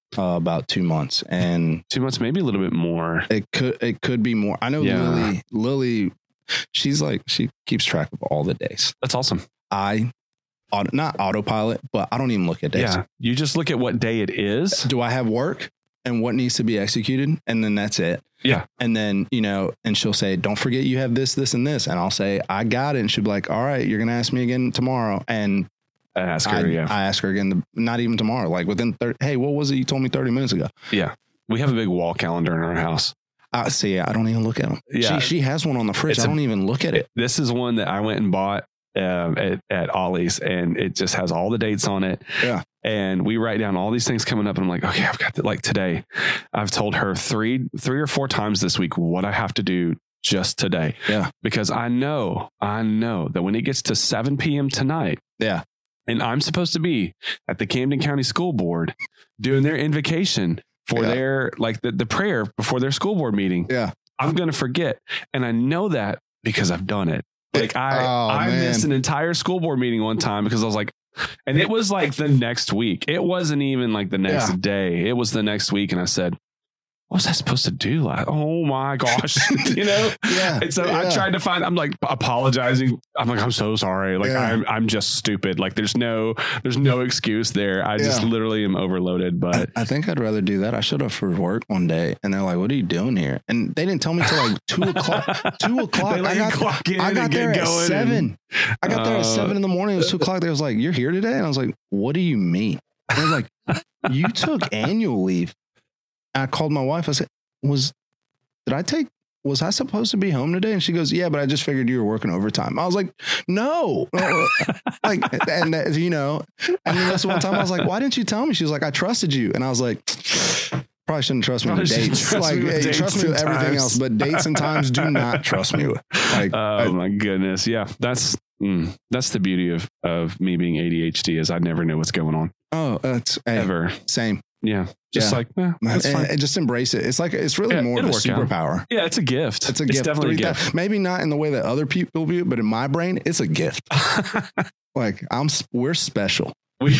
uh, about two months, and two months, maybe a little bit more. It could it could be more. I know Yeah. Lily. Lily, she's like she keeps track of all the days. That's awesome. I, auto, not autopilot, but I don't even look at days. Yeah, you just look at what day it is. Do I have work and what needs to be executed, and then that's it. Yeah. And then, you know, and she'll say, don't forget you have this, this, and this. And I'll say, I got it. And she'll be like, all right, you're going to ask me again tomorrow. And I ask her, I, yeah. I ask her again, the, not even tomorrow, like within thirty. Hey, what was it you told me thirty minutes ago? Yeah. We have a big wall calendar in our house. I see. I don't even look at them. Yeah. She, she has one on the fridge. It's I a- don't even look at it. This is one that I went and bought um, at, at Ollie's, and it just has all the dates on it. Yeah. And we write down all these things coming up, and I'm like, okay, I've got that. Like today, I've told her three, three or four times this week what I have to do just today. Yeah. Because I know, I know that when it gets to seven p.m. tonight, Yeah. and I'm supposed to be at the Camden County School Board doing their invocation for Yeah. their, like the, the prayer before their school board meeting. Yeah. I'm going to forget. And I know that because I've done it. Like I, Oh, I man. missed an entire school board meeting one time because I was like, and it was like the next week. It wasn't even like the next Yeah. day. It was the next week. And I said, what was I supposed to do? Like, oh my gosh, you know? Yeah. And so I Yeah. tried to find, I'm like apologizing. I'm like, I'm so sorry. Like Yeah. I'm, I'm just stupid. Like there's no, there's no excuse there. I just Yeah. literally am overloaded, but I think I'd rather do that. I showed up for work one day and they're like, what are you doing here? And they didn't tell me till like two o'clock. Two o'clock. They let I you got, clock in I got and get there at going seven. I got there Uh, at seven in the morning. It was two o'clock. They was like, you're here today? And I was like, what do you mean? I was like, you took annual leave. I called my wife. I said, was, did I take, was I supposed to be home today? And she goes, yeah, but I just figured you were working overtime. I was like, no, like, and uh, you know, and then this one time I was like, why didn't you tell me? She was like, I trusted you. And I was like, probably shouldn't trust me Probably with shouldn't dates. trust Like, me with hey, dates trust me with and everything times. else, but dates and times do not trust me with. Like, oh I- my goodness. Yeah. That's, mm, that's the beauty of, of me being A D H D is I never know what's going on oh, that's hey, ever. same. Yeah. Just Yeah. like, eh, that's And, fine. and just embrace it. It's like, it's really Yeah, more of a it'll work out. superpower. Yeah. It's a gift. It's a gift. definitely a Three thou- gift. Maybe not in the way that other people view it, but in my brain, it's a gift. Like I'm, s- we're special. we,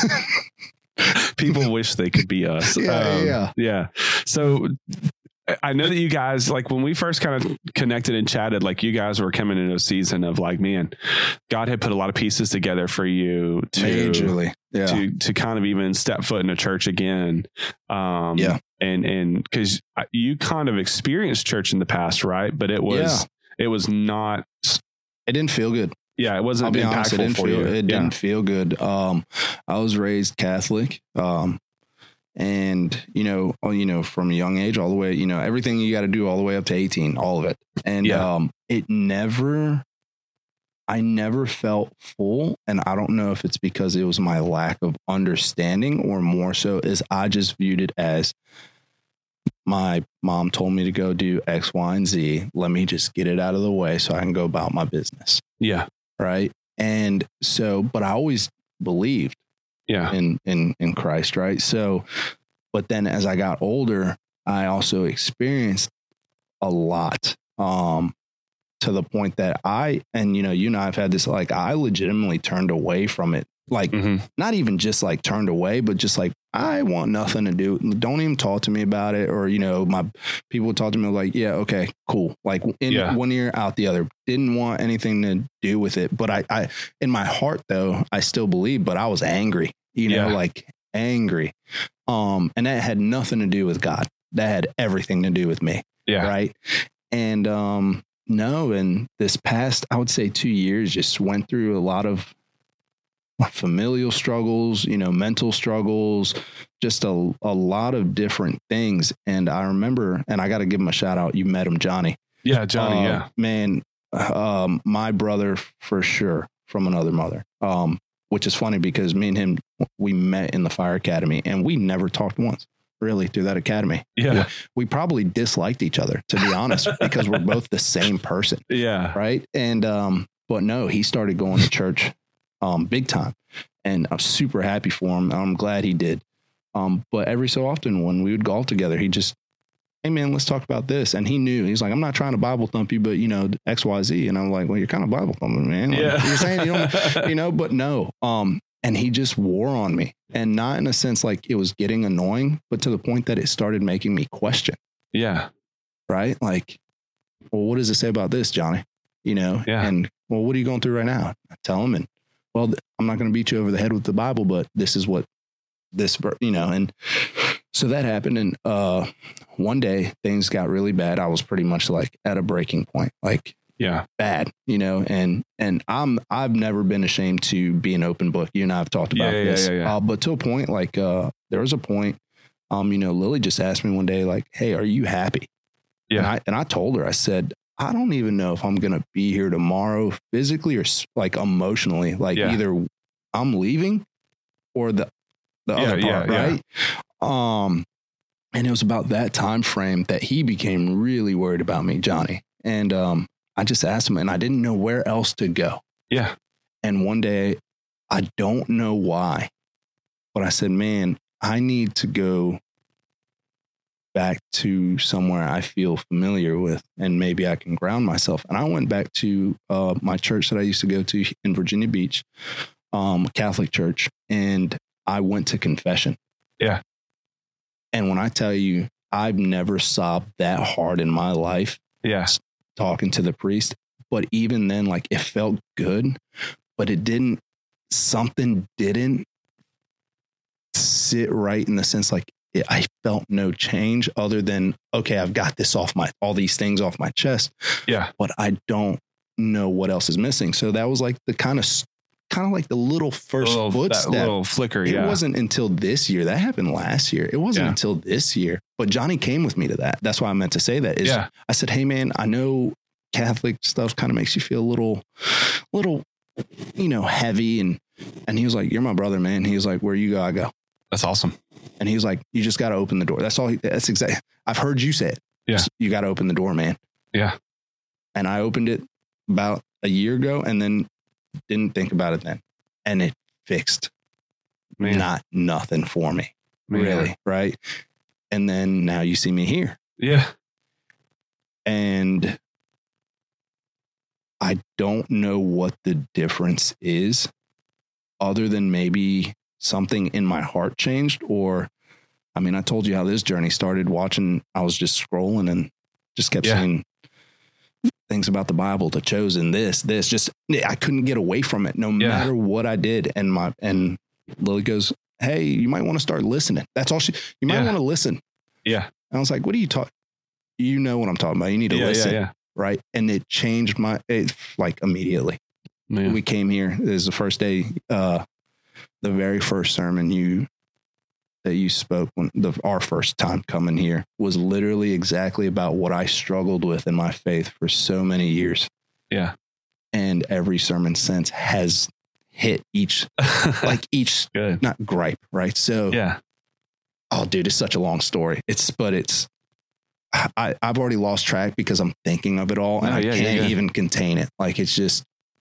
people wish they could be us. Yeah, yeah. Yeah. So I know that you guys, like when we first kind of connected and chatted, like you guys were coming into a season of like, man, God had put a lot of pieces together for you to, Majorly. Yeah. to, to kind of even step foot in a church again. Um, Yeah. And, and cause you kind of experienced church in the past, right? But it was, it was not, It didn't feel good. yeah, it I'll wasn't be honest. It impactful didn't for feel, you. it Yeah. didn't feel good. Um, I was raised Catholic. Um, and you know, oh, you know, from a young age, all the way, you know, everything you got to do all the way up to eighteen, all of it. And, Yeah. um, it never, I never felt full. And I don't know if it's because it was my lack of understanding or more so is I just viewed it as my mom told me to go do X, Y, and Z. Let me just get it out of the way so I can go about my business. Yeah. Right. And so, but I always believed Yeah. in, in, in Christ. Right. So, but then as I got older, I also experienced a lot, um, to the point that I, and you know, you and I have had this, like, I legitimately turned away from it. Like, hmm not even just like turned away, but just like, I want nothing to do. Don't even talk to me about it. Or, you know, my people would talk to me like, yeah, okay, cool. Like in Yeah. one ear out the other. Didn't want anything to do with it. But I, I, in my heart though, I still believe, but I was angry, you know, Yeah. like angry. Um, and that had nothing to do with God. That had everything to do with me. Yeah. Right. And, um, no, and this past, I would say two years just went through a lot of familial struggles, you know, mental struggles, just a, a lot of different things. And I remember, and I got to give him a shout out. You met him, Johnny. Yeah. Johnny. Uh, yeah. Man, um, my brother for sure from another mother, um, which is funny because me and him, we met in the fire academy and we never talked once really through that academy. Yeah. We probably disliked each other, to be honest, because we're both the same person. Yeah. Right. And, um, but no, he started going to church, um, big time. And I'm super happy for him. I'm glad he did. Um, but every so often when we would golf together, he just, hey man, let's talk about this. And he knew, he's like, I'm not trying to Bible thump you, but you know, X, Y, Z. And I'm like, well, you're kind of Bible thumping, man. Like, Yeah. You're saying you don't, you know, but no, um, And he just wore on me, and not in a sense like it was getting annoying, but to the point that it started making me question. Yeah. Right. Like, well, what does it say about this, Johnny? You know, yeah. And well, what are you going through right now? I tell him, and well, I'm not going to beat you over the head with the Bible, but this is what this, you know, and so that happened. And uh, one day things got really bad. I was pretty much like at a breaking point, like, yeah, bad, you know, and, and I'm, I've never been ashamed to be an open book. You and I have talked about yeah, this, yeah, yeah, yeah. Uh, but to a point, like, uh, there was a point, um, you know, Lily just asked me one day, like, hey, are you happy? Yeah. And I, and I told her, I said, I don't even know if I'm going to be here tomorrow physically or like emotionally, like yeah. either I'm leaving or the, the yeah, other part. Yeah, right. Yeah. Um, and it was about that time frame that he became really worried about me, Johnny. And, um, I just asked him, and I didn't know where else to go. Yeah. And one day, I don't know why, but I said, man, I need to go back to somewhere I feel familiar with, and maybe I can ground myself. And I went back to uh, my church that I used to go to in Virginia Beach, um, Catholic church, and I went to confession. Yeah. And when I tell you, I've never sobbed that hard in my life. Yeah. Talking to the priest, but even then, like, it felt good, but it didn't, something didn't sit right in the sense, like, it, I felt no change other than, okay, I've got this off my, all these things off my chest. Yeah. But I don't know what else is missing. So that was like the kind of, kind of like the little first little, footstep. That little flicker. It yeah. wasn't until this year. That happened last year. It wasn't yeah. until this year. But Johnny came with me to that. That's why I meant to say that. Is yeah. I said, hey, man, I know Catholic stuff kind of makes you feel a little, little, you know, heavy. And, and he was like, you're my brother, man. He was like, where you go, I go. That's awesome. And he was like, you just got to open the door. That's all. He, that's exactly. I've heard you say it. Yeah. You got to open the door, man. Yeah. And I opened it about a year ago and then didn't think about it then. And it fixed man. not nothing for me. Man. Really. Right. And then now you see me here. Yeah. And I don't know what the difference is other than maybe something in my heart changed. Or, I mean, I told you how this journey started watching. I was just scrolling and just kept yeah. seeing things about the Bible, The Chosen, this, this, just, I couldn't get away from it no yeah. matter what I did. And my, and Lily goes, hey, you might want to start listening. That's all she, you might yeah. want to listen. Yeah. And I was like, what are you talking? You know what I'm talking about. You need to yeah, listen. Yeah, yeah. Right. And it changed my, it, like immediately. Man. We came here. This is the first day, uh, the very first sermon you, that you spoke when the, our first time coming here was literally exactly about what I struggled with in my faith for so many years. Yeah. And every sermon since has hit each, like each, Good. not gripe. Right. So, yeah. Oh, dude, it's such a long story. It's, but it's, I, I've already lost track because I'm thinking of it all and no, I yeah, can't yeah, yeah. even contain it. Like, it's just,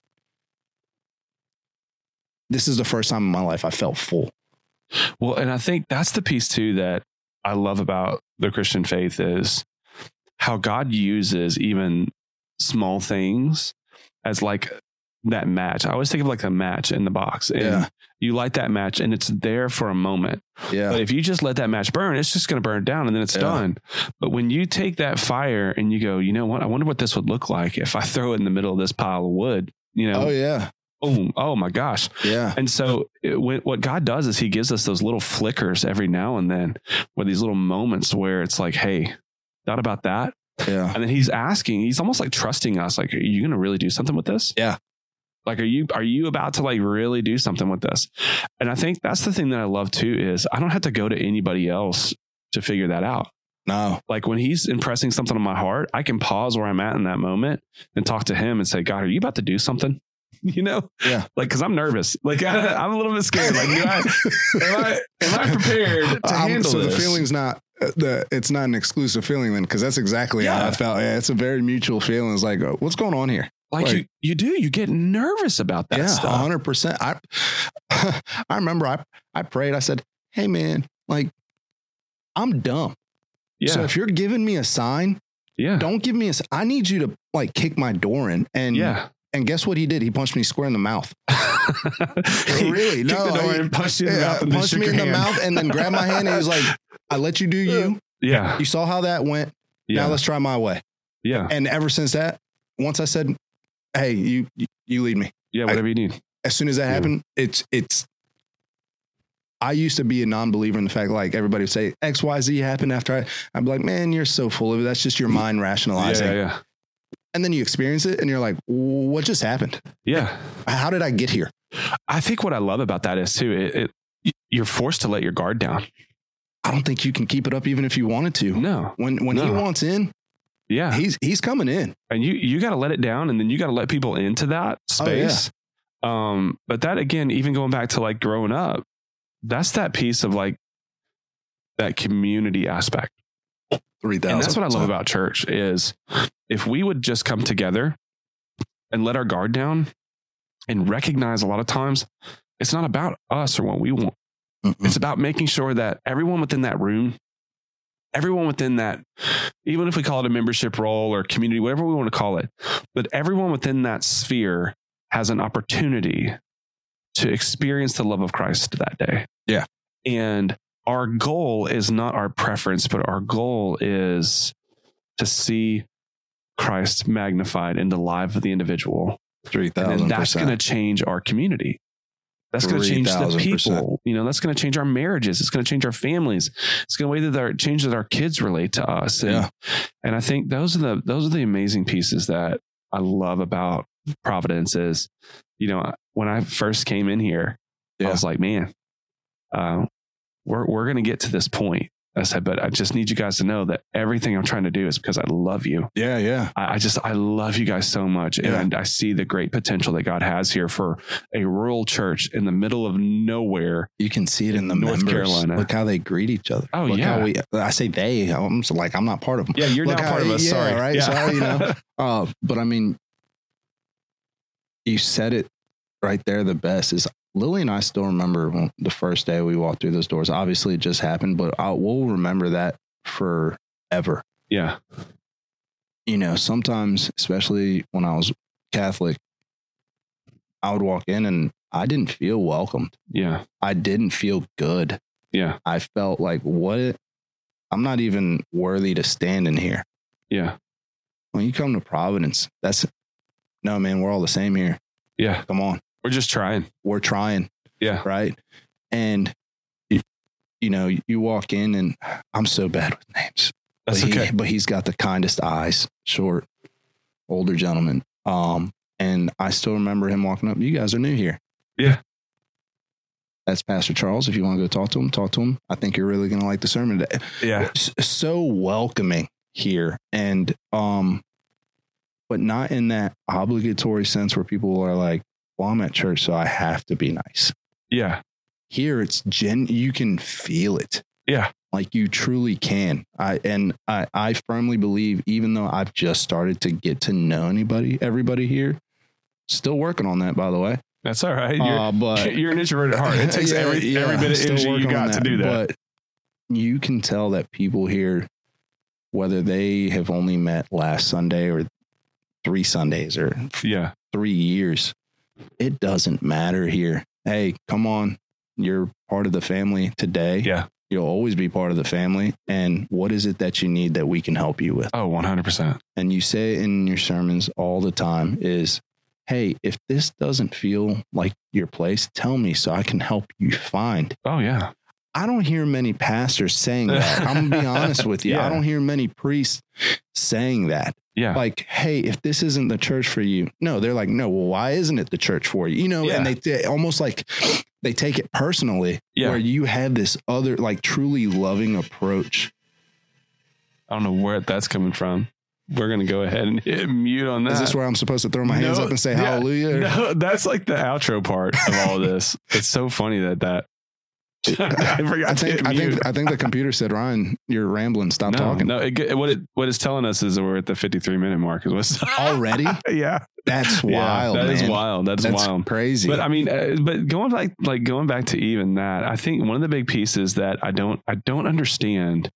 this is the first time in my life I felt full. Well, and I think that's the piece too that I love about the Christian faith is how God uses even small things as like that match. I always think of like a match in the box and yeah. you light that match and it's there for a moment. Yeah. But if you just let that match burn, it's just going to burn down and then it's yeah. done. But when you take that fire and you go, you know what, I wonder what this would look like if I throw it in the middle of this pile of wood, you know? Oh yeah. Oh, oh my gosh. Yeah. And so it, what God does is he gives us those little flickers every now and then where these little moments where it's like, hey, thought about that. Yeah. And then he's asking, he's almost like trusting us. Like, are you going to really do something with this? Yeah. Like, are you, are you about to like really do something with this? And I think that's the thing that I love too, is I don't have to go to anybody else to figure that out. No. Like when he's impressing something on my heart, I can pause where I'm at in that moment and talk to him and say, God, are you about to do something? You know, yeah, like, cause I'm nervous. Like I, I'm a little bit scared. Like, do I, am I, am I prepared to um, handle so this? The feeling's not the, it's not an exclusive feeling then. Cause that's exactly yeah. how I felt. Yeah. It's a very mutual feeling. It's like, what's going on here? Like, like you, you do, you get nervous about that yeah, stuff. A hundred percent. I, I remember I, I prayed, I said, hey man, like I'm dumb. Yeah. So if you're giving me a sign, yeah, don't give me a, I need you to like kick my door in and yeah. And guess what he did? He punched me square in the mouth. Really? Kicked No, the door he- and punched you in the Yeah, mouth and then punched shook me in your the hand. mouth and then grabbed my hand and he was like, I let you do you. Yeah. You saw how that went. Yeah. Now let's try my way. Yeah. And ever since that, once I said, hey, you you, you lead me. Yeah. Whatever you need. As soon as that Yeah. happened, it's it's I used to be a non-believer in the fact, like everybody would say X, Y, Z happened after I, I'd be like, man, you're so full of it. That's just your mind rationalizing. Yeah. Yeah. And then you experience it and you're like, what just happened? Yeah. How did I get here? I think what I love about that is too, it, it you're forced to let your guard down. I don't think you can keep it up even if you wanted to. No. When when he No. wants in, Yeah. he's he's coming in. And you you got to let it down, and then you got to let people into that space. Um, but that again, even going back to like growing up, that's that piece of like that community aspect. Three thousand. And that's what I love about church is if we would just come together and let our guard down and recognize a lot of times it's not about us or what we want. Mm-mm. It's about making sure that everyone within that room, everyone within that, even if we call it a membership role or community, whatever we want to call it, but everyone within that sphere has an opportunity to experience the love of Christ that day. Yeah. And our goal is not our preference, but our goal is to see Christ magnified in the life of the individual. Three And then thousand. that's going to change our community. That's going to change the three thousand percent. people. You know, that's going to change our marriages. It's going to change our families. It's going to way that our change that our kids relate to us. And, Yeah. and I think those are the those are the amazing pieces that I love about Providence is, you know, when I first came in here, Yeah. I was like, man, uh, we're we're going to get to this point. I said, but I just need you guys to know that everything I'm trying to do is because I love you. Yeah, yeah. I, I just, I love you guys so much. Yeah. And I see the great potential that God has here for a rural church in the middle of nowhere. You can see it in the North members. Carolina. Look how they greet each other. Oh, Look yeah. How we, I say they. I'm just like I'm not part of them. Yeah, you're Look not how- part of us. yeah, Sorry. right? Yeah. Sorry, you know. Uh, but I mean, you said it right there. The best is Lily and I still remember when, the first day we walked through those doors. Obviously, it just happened, but I'll, we'll remember that forever. Yeah. You know, sometimes, especially when I was Catholic, I would walk in and I didn't feel welcomed. Yeah. I didn't feel good. Yeah. I felt like, what? I'm not even worthy to stand in here. Yeah. When you come to Providence, that's no, man, we're all the same here. Yeah. Come on. We're just trying. We're trying. Yeah. Right. And, you, you know, you walk in and I'm so bad with names. That's but he, okay. But he's got the kindest eyes, short, older gentleman. Um, and I still remember him walking up. You guys are new here. Yeah. That's Pastor Charles. If you want to go talk to him, talk to him. I think you're really going to like the sermon today. Yeah. S- So welcoming here. And, um, but not in that obligatory sense where people are like, well, I'm at church, so I have to be nice. Yeah. Here it's gen, you can feel it. Yeah. Like you truly can. I, and I, I firmly believe, even though I've just started to get to know anybody, everybody here, still working on that, by the way. That's all right. You're, Uh, but you're an introvert at heart. It takes Yeah, every, yeah, every bit of still energy you working on got to do that. But you can tell that people here, whether they have only met last Sunday or three Sundays or Yeah. three years, it doesn't matter here. Hey, come on. You're part of the family today. Yeah. You'll always be part of the family. And what is it that you need that we can help you with? Oh, one hundred percent. And you say it in your sermons all the time is, hey, if this doesn't feel like your place, tell me so I can help you find. Oh, yeah. I don't hear many pastors saying that. I'm gonna be honest with you. Yeah. I don't hear many priests saying that. Yeah. Like, hey, if this isn't the church for you, no, they're like, no, well, why isn't it the church for you? You know, Yeah. and they, they almost like they take it personally, Yeah. where you have this other like truly loving approach. I don't know where that's coming from. We're going to go ahead and hit mute on that. Is this where I'm supposed to throw my hands No, up and say yeah, hallelujah? Or- No, that's like the outro part of all this. It's so funny that that. I forgot I to think hit I mute. think I think the computer said, Ryan, you're rambling. Stop no, talking. No, it, get- what it what it's telling us is that we're at the fifty-three minute mark. Is what's Already? yeah, That's Yeah, wild. that is man. wild. That's, That's wild. crazy. But I mean, uh, but going like like going back to even that, I think one of the big pieces that I don't I don't understand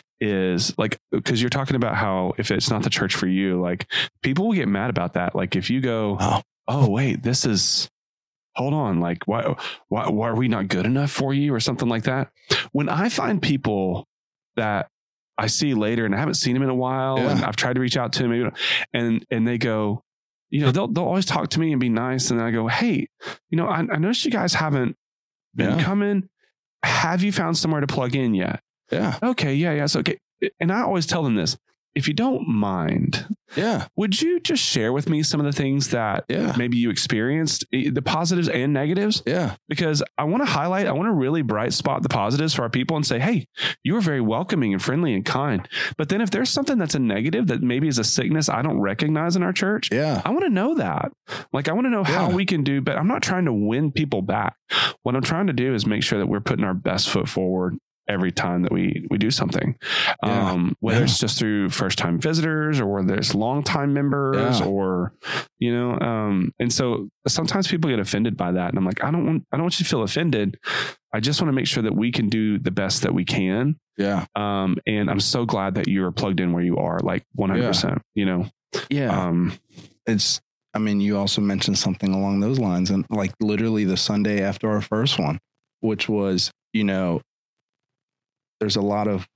is like, because you're talking about how if it's not the church for you, like people will get mad about that. Like if you go, Oh. oh, wait, this is, hold on. Like, why, why, why are we not good enough for you or something like that? When I find people that I see later and I haven't seen them in a while Yeah. and I've tried to reach out to them and, and they go, you know, they'll, they'll always talk to me and be nice. And then I go, hey, you know, I, I noticed you guys haven't been Yeah. coming. Have you found somewhere to plug in yet? Yeah. Okay. Yeah. Yeah. So, okay. And I always tell them this, if you don't mind, Yeah. would you just share with me some of the things that Yeah. maybe you experienced, the positives and negatives? Yeah. Because I want to highlight, I want to really bright spot the positives for our people and say, hey, you were very welcoming and friendly and kind. But then if there's something that's a negative that maybe is a sickness I don't recognize in our church, Yeah. I want to know that. Like, I want to know how Yeah. we can do, but I'm not trying to win people back. What I'm trying to do is make sure that we're putting our best foot forward every time that we we do something, Yeah. um, whether Yeah. it's just through first time visitors or whether it's long time members Yeah. or, you know, um, and so sometimes people get offended by that. And I'm like, I don't want, I don't want you to feel offended. I just want to make sure that we can do the best that we can. Yeah. Um, and I'm so glad that you're plugged in where you are, like one hundred percent, you know? Yeah. Um, It's, I mean, you also mentioned something along those lines, and like literally the Sunday after our first one, which was, you know, there's a lot of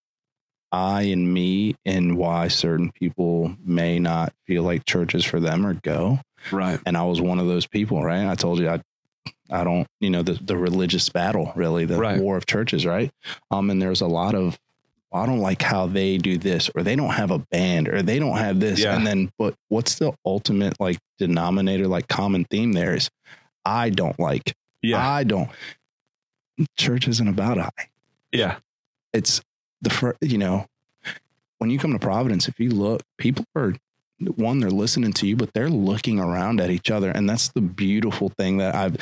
I and me and why certain people may not feel like church is for them or go. right. And I was one of those people, right? I told you, I, I don't, you know, the, the religious battle, really, the Right. war of churches, right? Um, and there's a lot of, I don't like how they do this, or they don't have a band, or they don't have this. Yeah. And then, but what's the ultimate like denominator, like common theme there is I don't like, Yeah. I don't, church isn't about I. Yeah. It's the first, you know, when you come to Providence, if you look, people are, one, they're listening to you, but they're looking around at each other. And that's the beautiful thing that I've,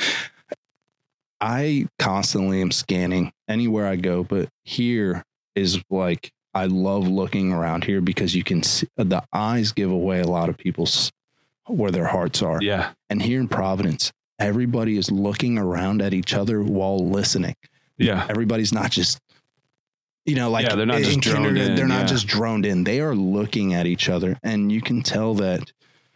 I constantly am scanning anywhere I go, but here is like, I love looking around here because you can see the eyes give away a lot of people's where their hearts are. Yeah. And here in Providence, everybody is looking around at each other while listening. Yeah. Everybody's not just, you know, like Yeah, they're not in just droned kindergarten, in, they're yeah. not just droned in. They are looking at each other, and you can tell that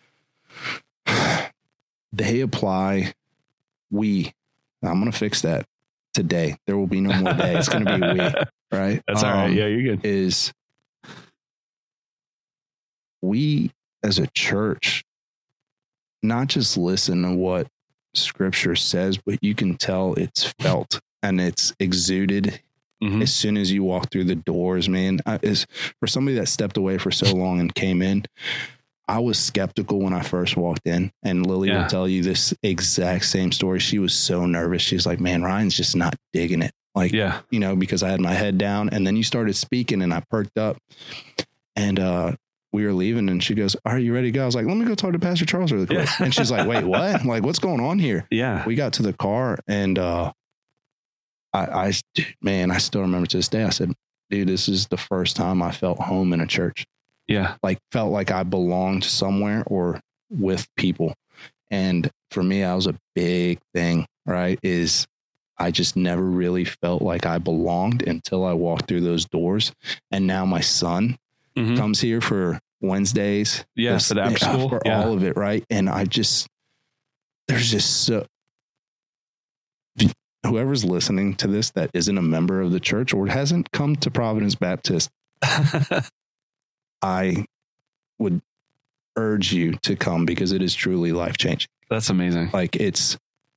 they apply. We, I'm going to fix that today. There will be no more day. It's going to be we, right? That's all right. Um, Yeah, you're good. Is we as a church not just listen to what Scripture says, but you can tell it's felt and it's exuded Mhm. as soon as you walk through the doors, man. I, is for somebody that stepped away for so long and came in, I was skeptical when I first walked in, and Lily Yeah. will tell you this exact same story. She was so nervous. She's like, man, Ryan's just not digging it. Like, Yeah. you know, because I had my head down, and then you started speaking and I perked up, and, uh, we were leaving, and she goes, are you ready to go? I was like, let me go talk to Pastor Charles really quick. Yeah. And she's like, wait, what? I'm like, what's going on here? Yeah. We got to the car, and, uh, I, I, man, I still remember to this day. I said, dude, this is the first time I felt home in a church. Yeah. Like, felt like I belonged somewhere or with people. And for me, that was a big thing, right? Is I just never really felt like I belonged until I walked through those doors. And now my son Mhm. comes here for Wednesdays. Yeah, this- for the after school. For Yeah. all of it, right? And I just, there's just so, whoever's listening to this that isn't a member of the church or hasn't come to Providence Baptist, I would urge you to come because it is truly life changing. That's amazing. Like, it's,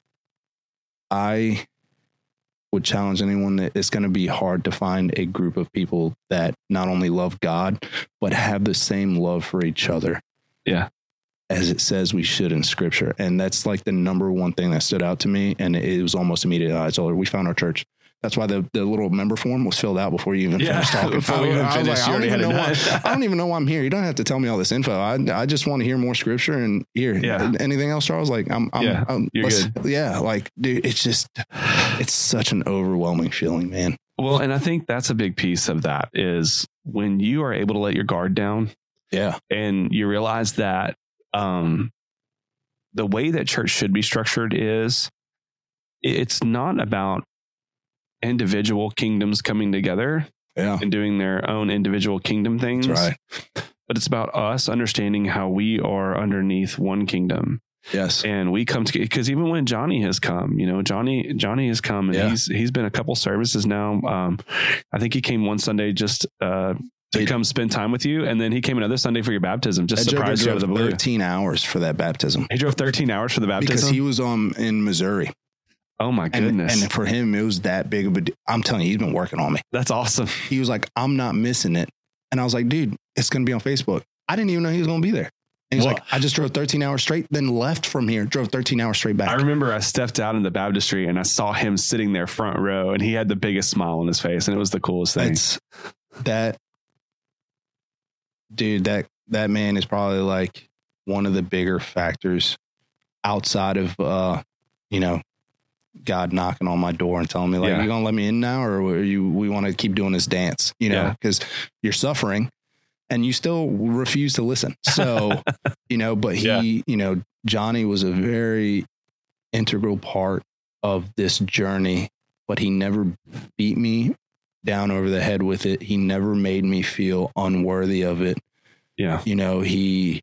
I would challenge anyone that it's going to be hard to find a group of people that not only love God, but have the same love for each other. Yeah. As it says we should in Scripture. And that's like the number one thing that stood out to me. And it was almost immediate. I told her, we found our church. That's why the, the little member form was filled out before you even Yeah, finished talking. before we even I was finished, like, you I, don't already even had know it why, done. I don't even know why I'm here. You don't have to tell me all this info. I, I just want to hear more Scripture. And here, Yeah. anything else, Charles? Like, I'm, I'm, Yeah, I'm you're let's- good. Yeah. Like, dude, it's just, it's such an overwhelming feeling, man. Well, and I think that's a big piece of that is when you are able to let your guard down Yeah. and you realize that um, the way that church should be structured is it's not about individual kingdoms coming together Yeah. and doing their own individual kingdom things. That's right. But it's about us understanding how we are underneath one kingdom Yes. And we come together because even when Johnny has come, you know, Johnny, Johnny has come and Yeah. he's, he's been a couple services now. Um, I think he came one Sunday just, uh, to He- come spend time with you. And then he came another Sunday for your baptism, just That Joker surprised you out of the drove blue. thirteen hours for that baptism He drove thirteen hours for the baptism. because he was um in Missouri. oh my And, goodness. and for him, it was that big of a. d- I'm telling you, he's been working on me. That's awesome. He was like, I'm not missing it. And I was like, dude, it's going to be on Facebook. I didn't even know he was going to be there. And he's Well- like, I just drove thirteen hours straight, then left from here, drove thirteen hours straight back. I remember I stepped out in the baptistry and I saw him sitting there front row and he had the biggest smile on his face and it was the coolest thing. It's that, dude, that, that man is probably like one of the bigger factors outside of, uh, you know, God knocking on my door and telling me like, Yeah. you gonna let me in now, or are you, we want to keep doing this dance, you know, Yeah. because you're suffering and you still refuse to listen. So, you know, but he, Yeah. you know, Johnny was a very integral part of this journey, but he never beat me down over the head with it. He never made me feel unworthy of it. Yeah. You know, he,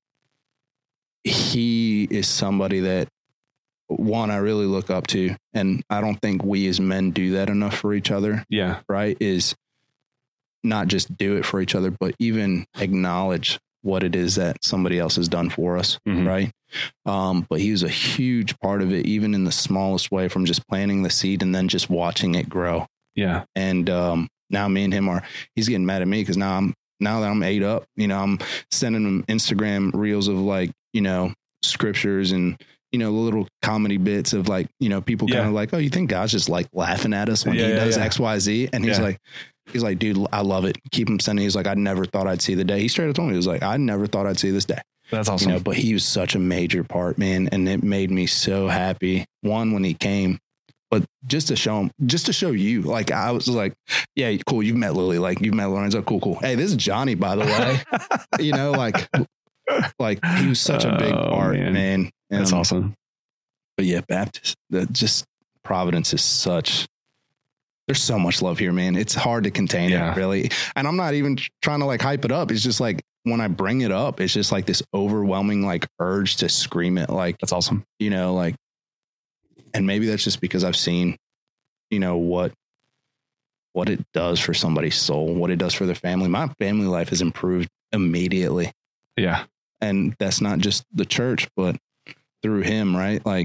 he is somebody that, one, I really look up to, and I don't think we as men do that enough for each other, Yeah. right? Is not just do it for each other, but even acknowledge what it is that somebody else has done for us, Mhm. right? Um, but he was a huge part of it, even in the smallest way, from just planting the seed and then just watching it grow. Yeah. And um, now me and him are, he's getting mad at me because now I'm, now that I'm ate up, you know, I'm sending him Instagram reels of like, you know, scriptures and, you know, little comedy bits of like, you know, people Yeah. kind of like, oh, you think God's just like laughing at us when Yeah, he yeah, does yeah. X, Y, Z? And he's Yeah. like, he's like, dude, I love it. Keep him sending. He's like, I never thought I'd see the day. He straight up told me, he was like, I never thought I'd see this day. That's awesome. You know, but he was such a major part, man. And it made me so happy. One, when he came, but just to show him, just to show you, like, I was like, yeah, cool. You've met Lily. Like, you've met Lorenzo. Cool, cool. Hey, this is Johnny, by the way. You know, like, like he was such a big Oh, part, man. man. That's Um, awesome. But yeah, Baptist, that just Providence is such, there's so much love here, man. It's hard to contain Yeah. it, really. And I'm not even trying to like hype it up. It's just like, when I bring it up, it's just like this overwhelming like urge to scream it. Like, That's awesome. you know, like, and maybe that's just because I've seen, you know, what, what it does for somebody's soul, what it does for their family. My family life has improved immediately. Yeah. And that's not just the church, but through him, right? Like,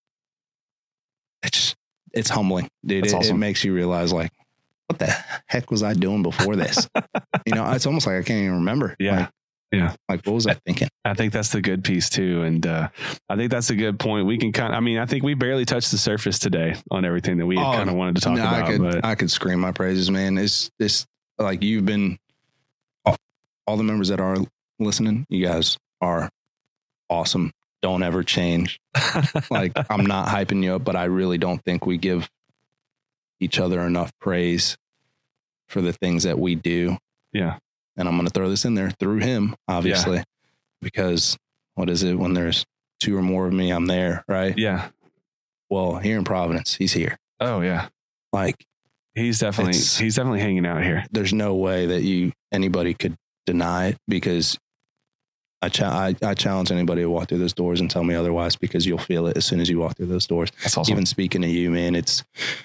it's, it's humbling, dude. That's It, awesome. it makes you realize like, what the heck was I doing before this? You know, it's almost like I can't even remember. Yeah. Like, Yeah. Like, what was I thinking? I think that's the good piece too. And uh, I think that's a good point. We can kind of, I mean, I think we barely touched the surface today on everything that we had Oh, kind of wanted to talk No, about. I could, but I could scream my praises, man. It's, it's like you've been, all, all the members that are listening, you guys are awesome. Don't ever change. Like, I'm not hyping you up, but I really don't think we give each other enough praise for the things that we do. Yeah. And I'm going to throw this in there through him, obviously, because what is it when there's two or more of me, I'm there, right? Yeah. Well, here in Providence, he's here. Oh yeah. Like, He's definitely, It's- he's definitely hanging out here. there's no way that you, anybody could deny it, because I, cha- I, I challenge anybody to walk through those doors and tell me otherwise, because you'll feel it as soon as you walk through those doors. That's awesome. Even speaking to you, man, it's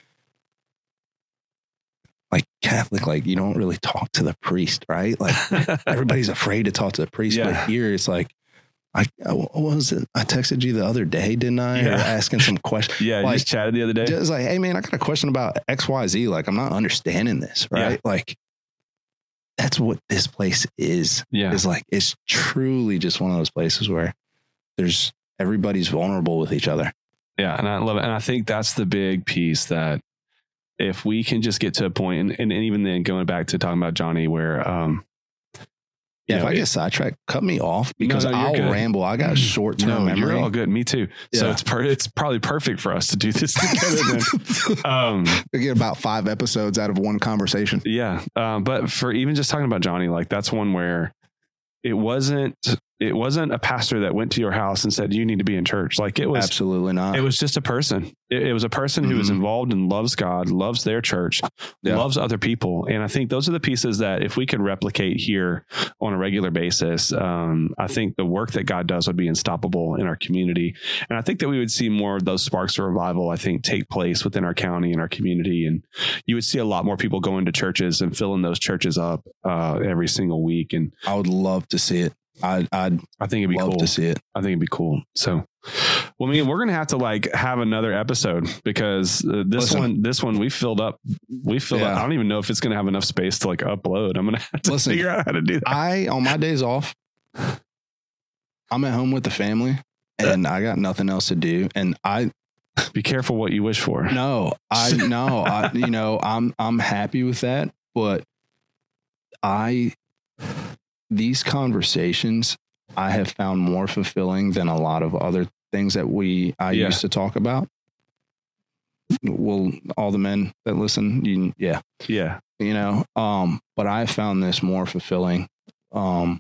like Catholic, like you don't really talk to the priest, right? Like everybody's afraid to talk to the priest, Yeah. but here it's like, I, I what was it? I texted you the other day, didn't I? Yeah. Or asking some questions. yeah. You like- just chatted the other day. Just like, hey man, I got a question about X, Y, Z. Like, I'm not understanding this, right? Yeah. Like, that's what this place is. yeah. Is like, it's truly just one of those places where there's everybody's vulnerable with each other. Yeah, and I love it. And I think that's the big piece, that if we can just get to a point, and, and, and even then going back to talking about Johnny, where, um, Yeah, you if know, I it- get sidetracked, cut me off, because no, you're I'll good. ramble. I got short term no, memory. you're all good. Me too. So Yeah. it's per- it's probably perfect for us to do this together. Then. Um, We get about five episodes out of one conversation. yeah. Um, but for even just talking about Johnny, like that's one where it wasn't, it wasn't a pastor that went to your house and said, you need to be in church. Like it was absolutely not. It was just a person. It, it was a person mm-hmm. who was involved and loves God, loves their church, yeah. loves other people. And I think those are the pieces that if we could replicate here on a regular basis, um, I think the work that God does would be unstoppable in our community. And I think that we would see more of those sparks of revival, I think, take place within our county and our community. And you would see a lot more people going to churches and filling those churches up uh, every single week. And I would love to see it. I'd, I'd I think it'd be love cool to see it. I think it'd be cool. So, well, I mean, we're going to have to like have another episode because uh, this Listen. one, this one we filled up, we filled yeah. up. I don't even know if it's going to have enough space to like upload. I'm going to have to Listen, figure out how to do that. I, on my days off, I'm at home with the family and I got nothing else to do. And I, be careful what you wish for. No, I no, I, you know, I'm, I'm happy with that, but I, these conversations I have found more fulfilling than a lot of other things that we, I yeah. used to talk about. Well, all the men that listen, you, yeah. Yeah. You know, um, but I found this more fulfilling. Um,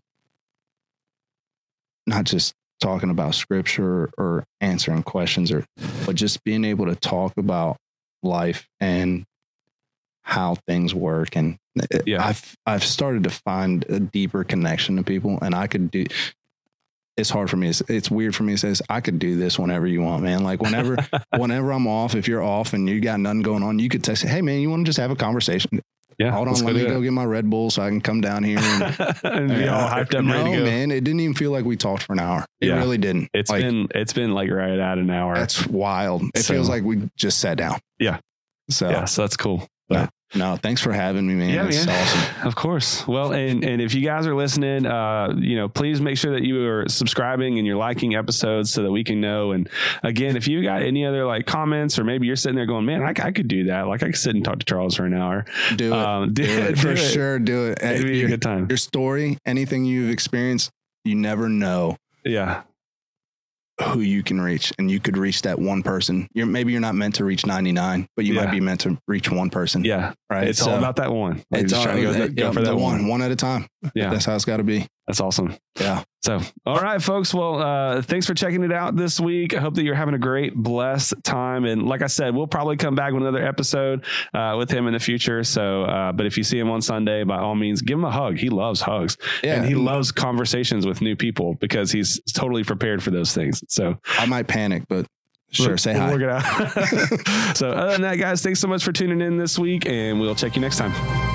not just talking about scripture or answering questions or, but just being able to talk about life and how things work. And yeah. I've, I've started to find a deeper connection to people, and I could do, it's hard for me. It's, it's weird for me to say this. I could do this whenever you want, man. Like whenever, whenever I'm off, if you're off and you got nothing going on, you could text, hey man, you want to just have a conversation? Yeah. Hold on. Let me go get my Red Bull so I can come down here and, and be all hyped up. No, ready to go. Man, it didn't even feel like we talked for an hour. It yeah. really didn't. It's like, been, it's been like right at an hour. That's wild. It so, feels like we just sat down. Yeah. So, yeah, so that's cool. But, No, thanks for having me, man. Yeah, It's man. awesome. Of course. Well, and, and if you guys are listening, uh, you know, please make sure that you are subscribing and you're liking episodes so that we can know. And again, if you got any other like comments, or maybe you're sitting there going, man, I, I could do that. Like I could sit and talk to Charles for an hour. Do it. Um, do, do it, it for do sure. It. Do it. It'd be your, a good time. Your story, anything you've experienced, you never know. Yeah. Who you can reach, and you could reach that one person. You're maybe you're not meant to reach ninety-nine, but you yeah. might be meant to reach one person. Yeah. Right. It's so, all about that one. Like it's just all, trying to go, it, go yeah, for that one, one. one at a time. Yeah. That's how it's got to be. That's awesome. Yeah. So, all right, folks. Well, uh, thanks for checking it out this week. I hope that you're having a great, blessed time. And like I said, we'll probably come back with another episode uh, with him in the future. So, uh, but if you see him on Sunday, by all means, give him a hug. He loves hugs. Yeah. And he loves conversations with new people because he's totally prepared for those things. So I might panic, but sure. Say we'll hi. Work it out. So other than that, guys, thanks so much for tuning in this week, and we'll check you next time.